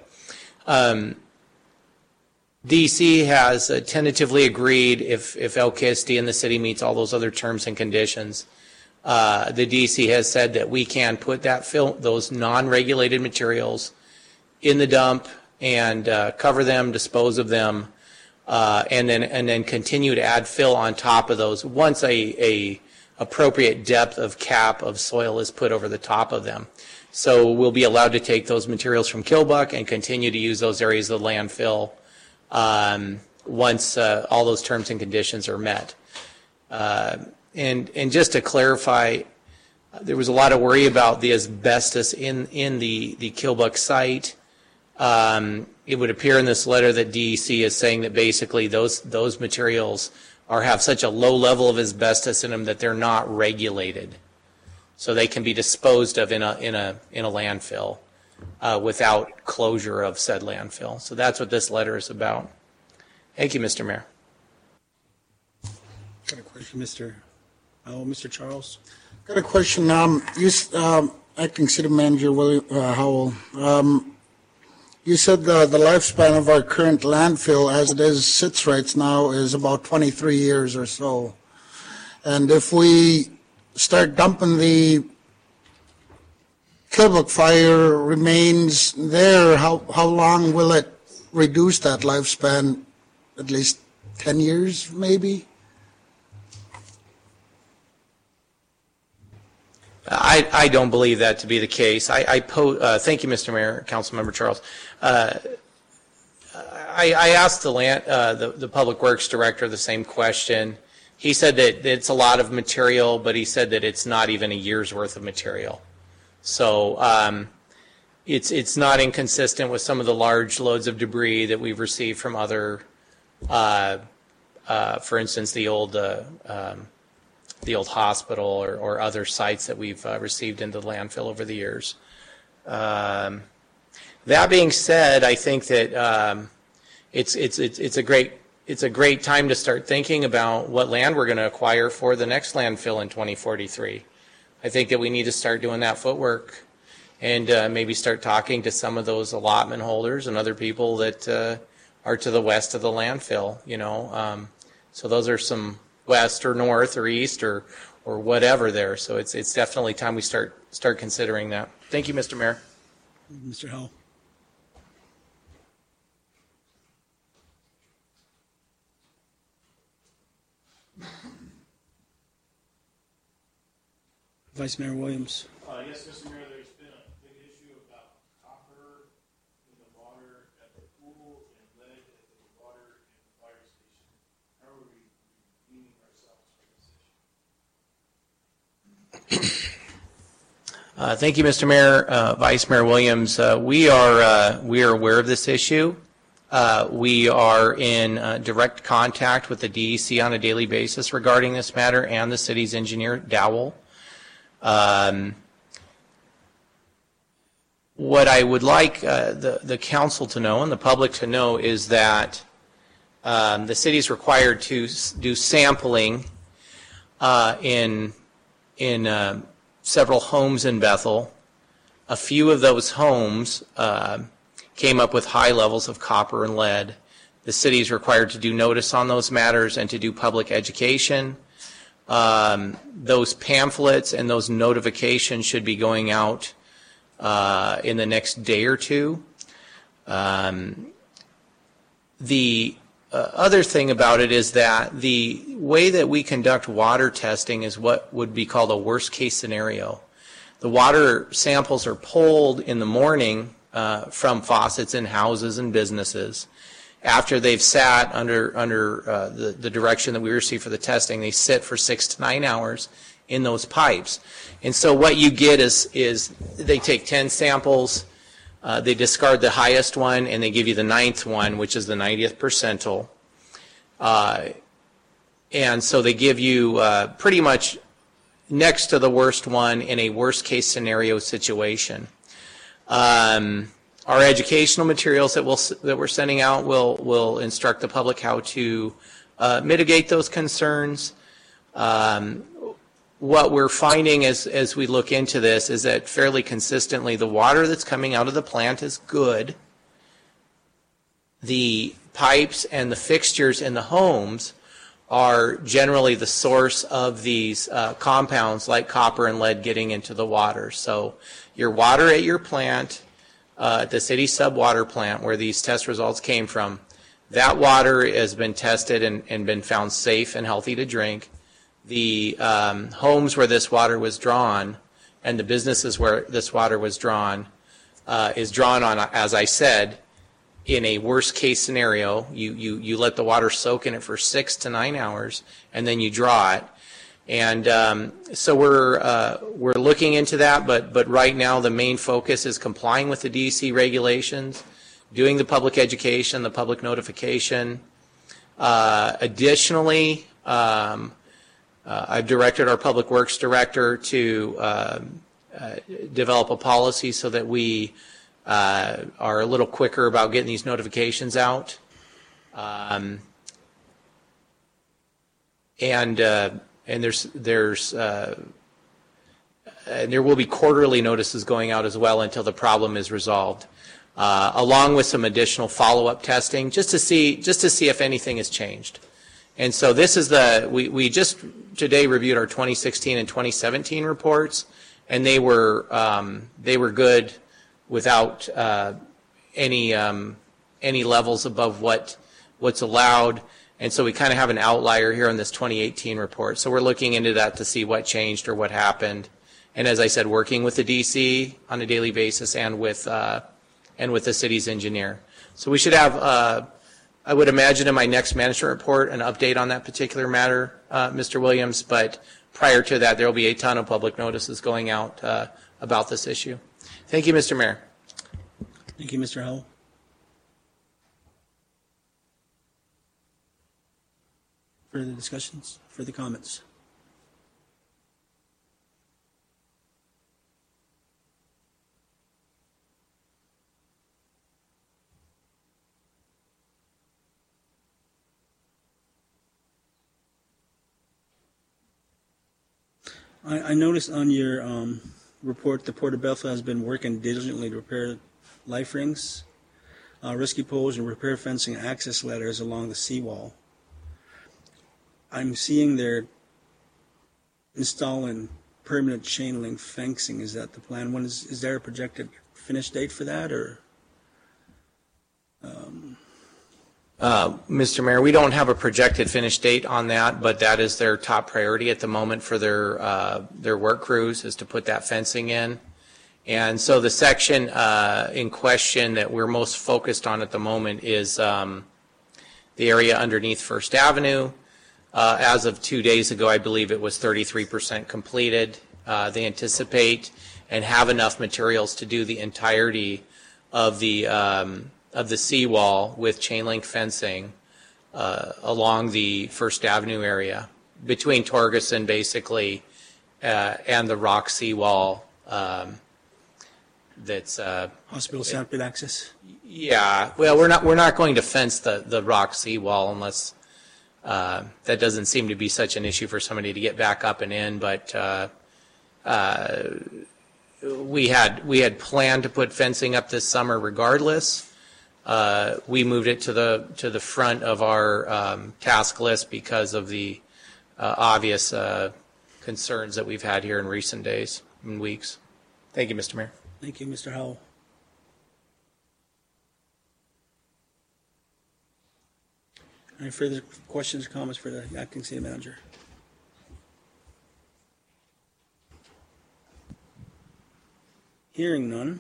DC has tentatively agreed if LKSD and the city meets all those other terms and conditions. The DC has said that we can put those non-regulated materials in the dump and cover them, dispose of them, and then continue to add fill on top of those once a appropriate depth of cap of soil is put over the top of them. So we'll be allowed to take those materials from Kilbuck and continue to use those areas of the landfill once all those terms and conditions are met. And just to clarify, there was a lot of worry about the asbestos in the Kilbuck site. It would appear in this letter that DEC is saying that basically those materials have such a low level of asbestos in them that they're not regulated, so they can be disposed of in a landfill without closure of said landfill. So that's what this letter is about. Thank you, Mr. Mayor. Got a question, Mr. Charles? Got a question. Acting City Manager Howell. You said the lifespan of our current landfill, as it sits right now, is about 23 years or so. And if we start dumping the Kilbuck fire remains there, how long will it reduce that lifespan? At least 10 years, maybe? I don't believe that to be the case. Thank you, Mr. Mayor, Councilmember Charles. I asked the Public Works Director the same question. He said that it's a lot of material, but he said that it's not even a year's worth of material. So it's not inconsistent with some of the large loads of debris that we've received from other, for instance, the old hospital or other sites that we've received into the landfill over the years. That being said, I think that it's a great time to start thinking about what land we're going to acquire for the next landfill in 2043. I think that we need to start doing that footwork and maybe start talking to some of those allotment holders and other people that are to the west of the landfill. So those are some west or north or east or whatever there. So it's definitely time we start considering that. Thank you, Mr. Mayor. Mr. Howell. Vice Mayor Williams. Yes, Mr. Mayor, there's been a big issue about copper in the water at the pool and lead at the water and the fire station. How are we redeeming ourselves for this issue? Thank you, Mr. Mayor. Vice Mayor Williams, we are aware of this issue. We are in direct contact with the DEC on a daily basis regarding this matter and the city's engineer, Dowell. What I would like the council to know and the public to know is that the city is required to do sampling in several homes in Bethel. A few of those homes came up with high levels of copper and lead. The city is required to do notice on those matters and to do public education. Those pamphlets and those notifications should be going out in the next day or two. The other thing about it is that the way that we conduct water testing is what would be called a worst case scenario. The water samples are pulled in the morning from faucets in houses and businesses. After they've sat under the direction that we receive for the testing, they sit for 6 to 9 hours in those pipes. And so what you get is they take 10 samples, they discard the highest one, and they give you the 9th one, which is the 90th percentile. And so they give you pretty much next to the worst one in a worst case scenario situation. Our educational materials that we're sending out will instruct the public how to mitigate those concerns. What we're finding as we look into this is that fairly consistently the water that's coming out of the plant is good. The pipes and the fixtures in the homes are generally the source of these compounds like copper and lead getting into the water. So your water at your plant, the city subwater plant where these test results came from, that water has been tested and been found safe and healthy to drink. The homes where this water was drawn and the businesses where this water was drawn is drawn on, as I said, in a worst case scenario. You let the water soak in it for 6 to 9 hours and then you draw it. And so we're looking into that, but right now the main focus is complying with the DEC regulations, doing the public education, the public notification. Additionally, I've directed our Public Works Director to develop a policy so that we are a little quicker about getting these notifications out. And there will be quarterly notices going out as well until the problem is resolved, along with some additional follow-up testing just to see if anything has changed. And so this is we just today reviewed our 2016 and 2017 reports, and they were good without any levels above what's allowed. And so we kind of have an outlier here on this 2018 report. So we're looking into that to see what changed or what happened. And as I said, working with the DC on a daily basis and with the city's engineer. So we should have, I would imagine in my next management report, an update on that particular matter, Mr. Williams. But prior to that, there will be a ton of public notices going out about this issue. Thank you, Mr. Mayor. Thank you, Mr. Howell. Further discussions? Further comments? I noticed on your report the Port of Bethel has been working diligently to repair life rings, rescue poles, and repair fencing and access ladders along the seawall. I'm seeing they're installing permanent chain link fencing. Is that the plan? When is there a projected finish date for that, or? Mr. Mayor, we don't have a projected finish date on that, but that is their top priority at the moment for their work crews, is to put that fencing in. And so the section in question that we're most focused on at the moment is the area underneath First Avenue. As of 2 days ago, I believe it was 33% completed. They anticipate and have enough materials to do the entirety of the the seawall with chain link fencing along the First Avenue area between Torgerson basically and the rock seawall that's Hospital South Bid access. yeah. Well, we're not going to fence the rock seawall unless that doesn't seem to be such an issue for somebody to get back up and in. But we had planned to put fencing up this summer regardless. We moved it to the front of our task list because of the obvious concerns that we've had here in recent days and weeks. Thank you, Mr. Mayor. Thank you, Mr. Howell. Any further questions or comments for the acting city manager? Hearing none,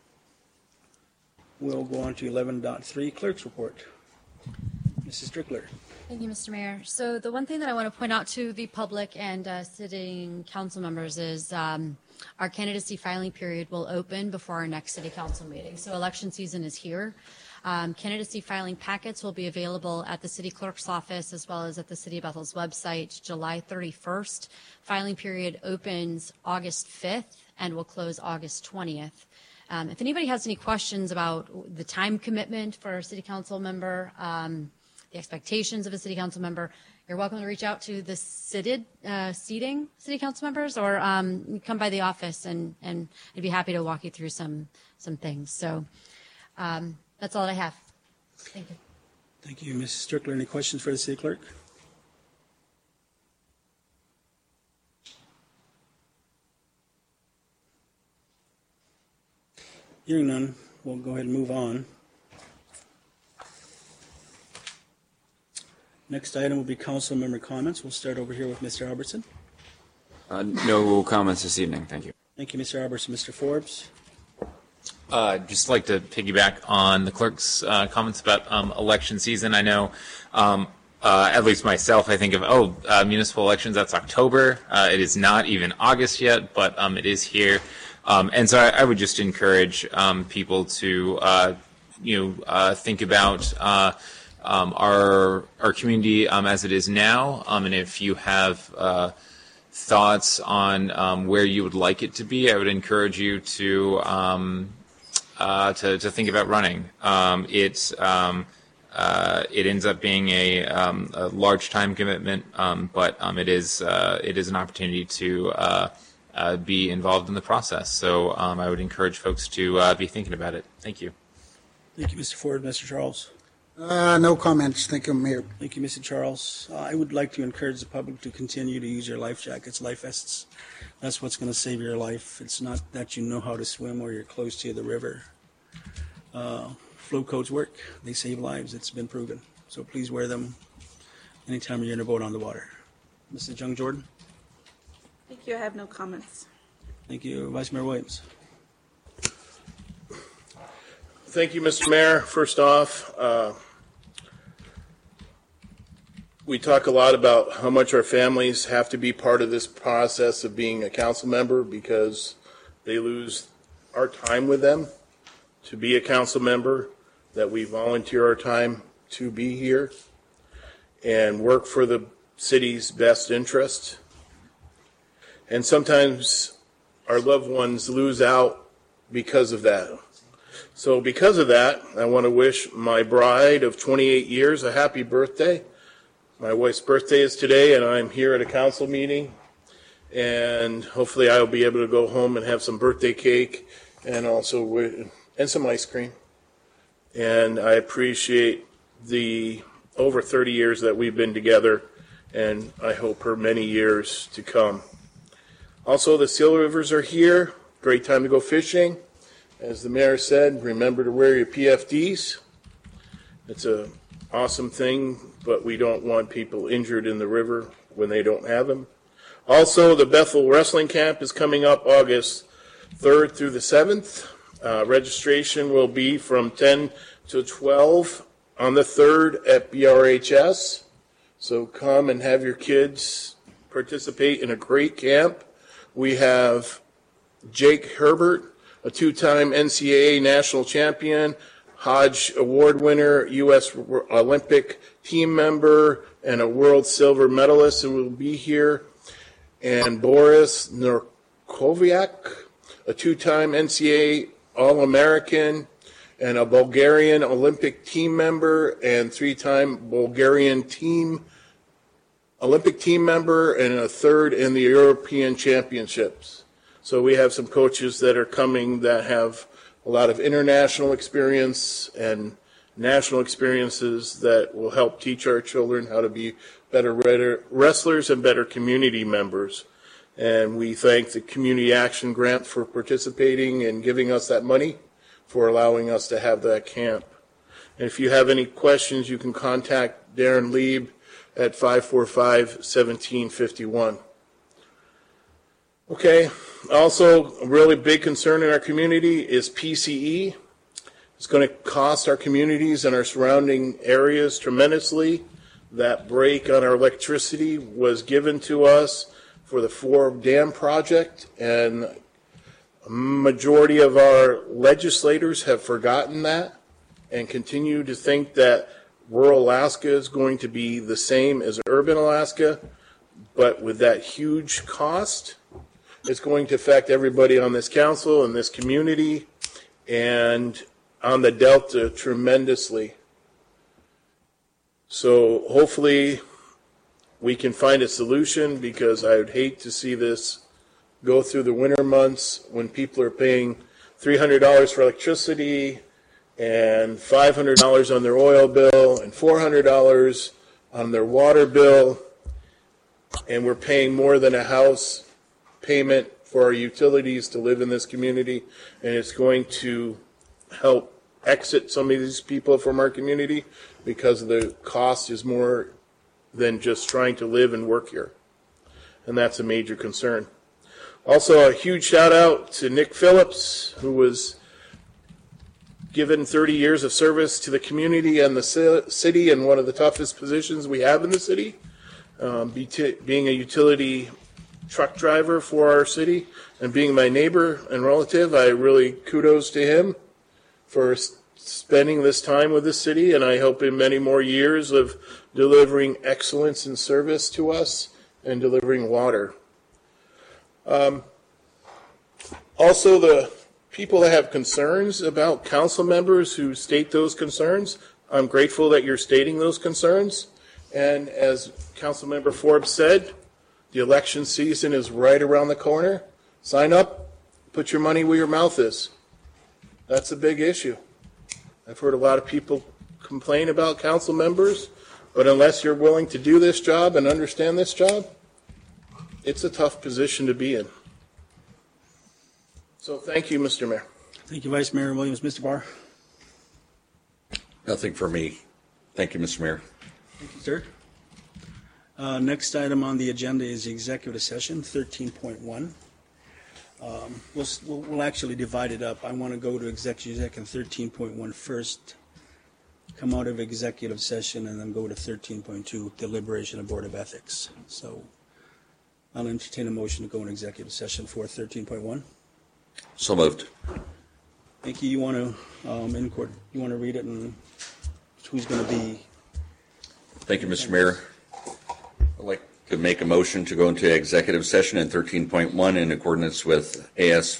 we'll go on to 11.3, clerk's report. Mrs. Strickler. Thank you, Mr. Mayor. So the one thing that I want to point out to the public and sitting council members is our candidacy filing period will open before our next city council meeting. So election season is here. Candidacy filing packets will be available at the city clerk's office as well as at the City of Bethel's website July 31st. Filing period opens August 5th and will close August 20th. If anybody has any questions about the time commitment for a city council member, the expectations of a city council member, you're welcome to reach out to the seating city council members or come by the office and I'd be happy to walk you through some things. So that's all I have. Thank you. Thank you, Mrs. Strickler. Any questions for the city clerk? Hearing none, we'll go ahead and move on. Next item will be council member comments. We'll start over here with Mr. Albertson. No comments this evening. Thank you. Thank you, Mr. Albertson. Mr. Forbes. Just like to piggyback on the clerk's comments about election season. I know, at least myself, I think of, municipal elections, that's October. It is not even August yet, but it is here. And so I would just encourage people to, think about our community as it is now. And if you have thoughts on where you would like it to be, I would encourage you to think about running. It ends up being a large time commitment, but it is an opportunity to be involved in the process. So I would encourage folks to be thinking about it. Thank you. Thank you, Mr. Ford. Mr. Charles. No comments. Thank you, Mayor. Thank you, Mr. Charles. I would like to encourage the public to continue to use your life jackets, life vests. That's what's going to save your life. It's not that you know how to swim or you're close to the river. Float coats work. They save lives. It's been proven. So please wear them anytime you're in a boat on the water. Mrs. Jung Jordan. Thank you. I have no comments. Thank you, Vice Mayor Williams. Thank you, Mr. Mayor. First off, we talk a lot about how much our families have to be part of this process of being a council member because they lose our time with them to be a council member, that we volunteer our time to be here and work for the city's best interest. And sometimes our loved ones lose out because of that. So because of that, I want to wish my bride of 28 years a happy birthday. My wife's birthday is today, and I'm here at a council meeting. And hopefully I'll be able to go home and have some birthday cake and also and some ice cream. And I appreciate the over 30 years that we've been together, and I hope her many years to come. Also, the Seal Rivers are here. Great time to go fishing. As the mayor said, remember to wear your PFDs. It's an awesome thing, but we don't want people injured in the river when they don't have them. Also, the Bethel Wrestling Camp is coming up August 3rd through the 7th. Registration will be from 10 to 12 on the 3rd at BRHS. So come and have your kids participate in a great camp. We have Jake Herbert, a two-time NCAA national champion, Hodge Award winner, U.S. Olympic team member, and a world silver medalist who will be here. And Boris Norkoviak, a two-time NCAA All-American and a Bulgarian Olympic team member and three-time Bulgarian Olympic team member and a third in the European Championships. So we have some coaches that are coming that have a lot of international experience and national experiences that will help teach our children how to be better wrestlers and better community members. And we thank the Community Action Grant for participating and giving us that money, for allowing us to have that camp. And if you have any questions, you can contact Darren Lieb at 545-1751. Okay, also a really big concern in our community is PCE. It's going to cost our communities and our surrounding areas tremendously. That break on our electricity was given to us for the Fore Dam project, and a majority of our legislators have forgotten that and continue to think that rural Alaska is going to be the same as urban Alaska, but with that huge cost, it's going to affect everybody on this council and this community and on the Delta tremendously. So hopefully we can find a solution, because I would hate to see this go through the winter months when people are paying $300 for electricity and $500 on their oil bill and $400 on their water bill, and we're paying more than a house payment for our utilities to live in this community, and it's going to help exit some of these people from our community because the cost is more than just trying to live and work here, and that's a major concern. Also, a huge shout out to Nick Phillips, who was given 30 years of service to the community and the city in one of the toughest positions we have in the city, being a utility truck driver for our city and being my neighbor and relative. I really kudos to him for spending this time with the city, and I hope in many more years of delivering excellence in service to us and delivering water. Also, the people that have concerns about council members who state those concerns, I'm grateful that you're stating those concerns. And as Councilmember Forbes said, the election season is right around the corner. Sign up, put your money where your mouth is. That's a big issue. I've heard a lot of people complain about council members, but unless you're willing to do this job and understand this job, it's a tough position to be in. So thank you, Mr. Mayor. Thank you, Vice Mayor Williams. Mr. Barr? Nothing for me. Thank you, Mr. Mayor. Thank you, sir. Next item on the agenda is the executive session, 13.1. We'll actually divide it up. I want to go to executive session 13.1 first, come out of executive session, and then go to 13.2, deliberation of Board of Ethics. So I'll entertain a motion to go in executive session for 13.1. So moved. Thank you. You want to you want to read it, and who's going to be? Thank you, Mr. Mayor. I'd like to make a motion to go into executive session in 13.1 in accordance with AS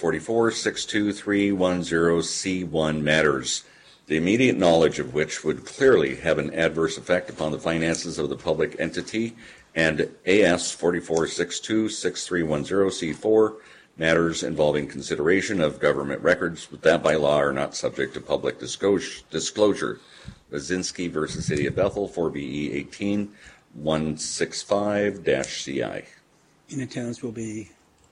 44-62310C1 matters, the immediate knowledge of which would clearly have an adverse effect upon the finances of the public entity, and AS 44-626310C4 matters involving consideration of government records that by law are not subject to public disclosure. Bazinski versus City of Bethel, 4BE 18165-CI. In attendance will be?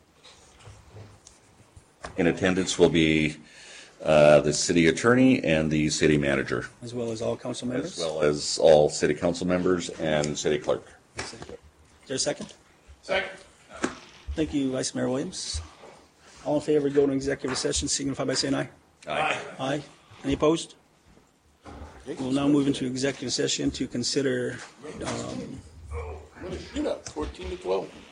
In attendance will be the city attorney and the city manager. As well as all council members? As well as all city council members and city clerk. Is there a second? Second. Thank you, Vice Mayor Williams. All in favor of going to executive session, signify by saying aye. Aye. Aye. Any opposed? We'll now move into executive session to consider 14 to 12.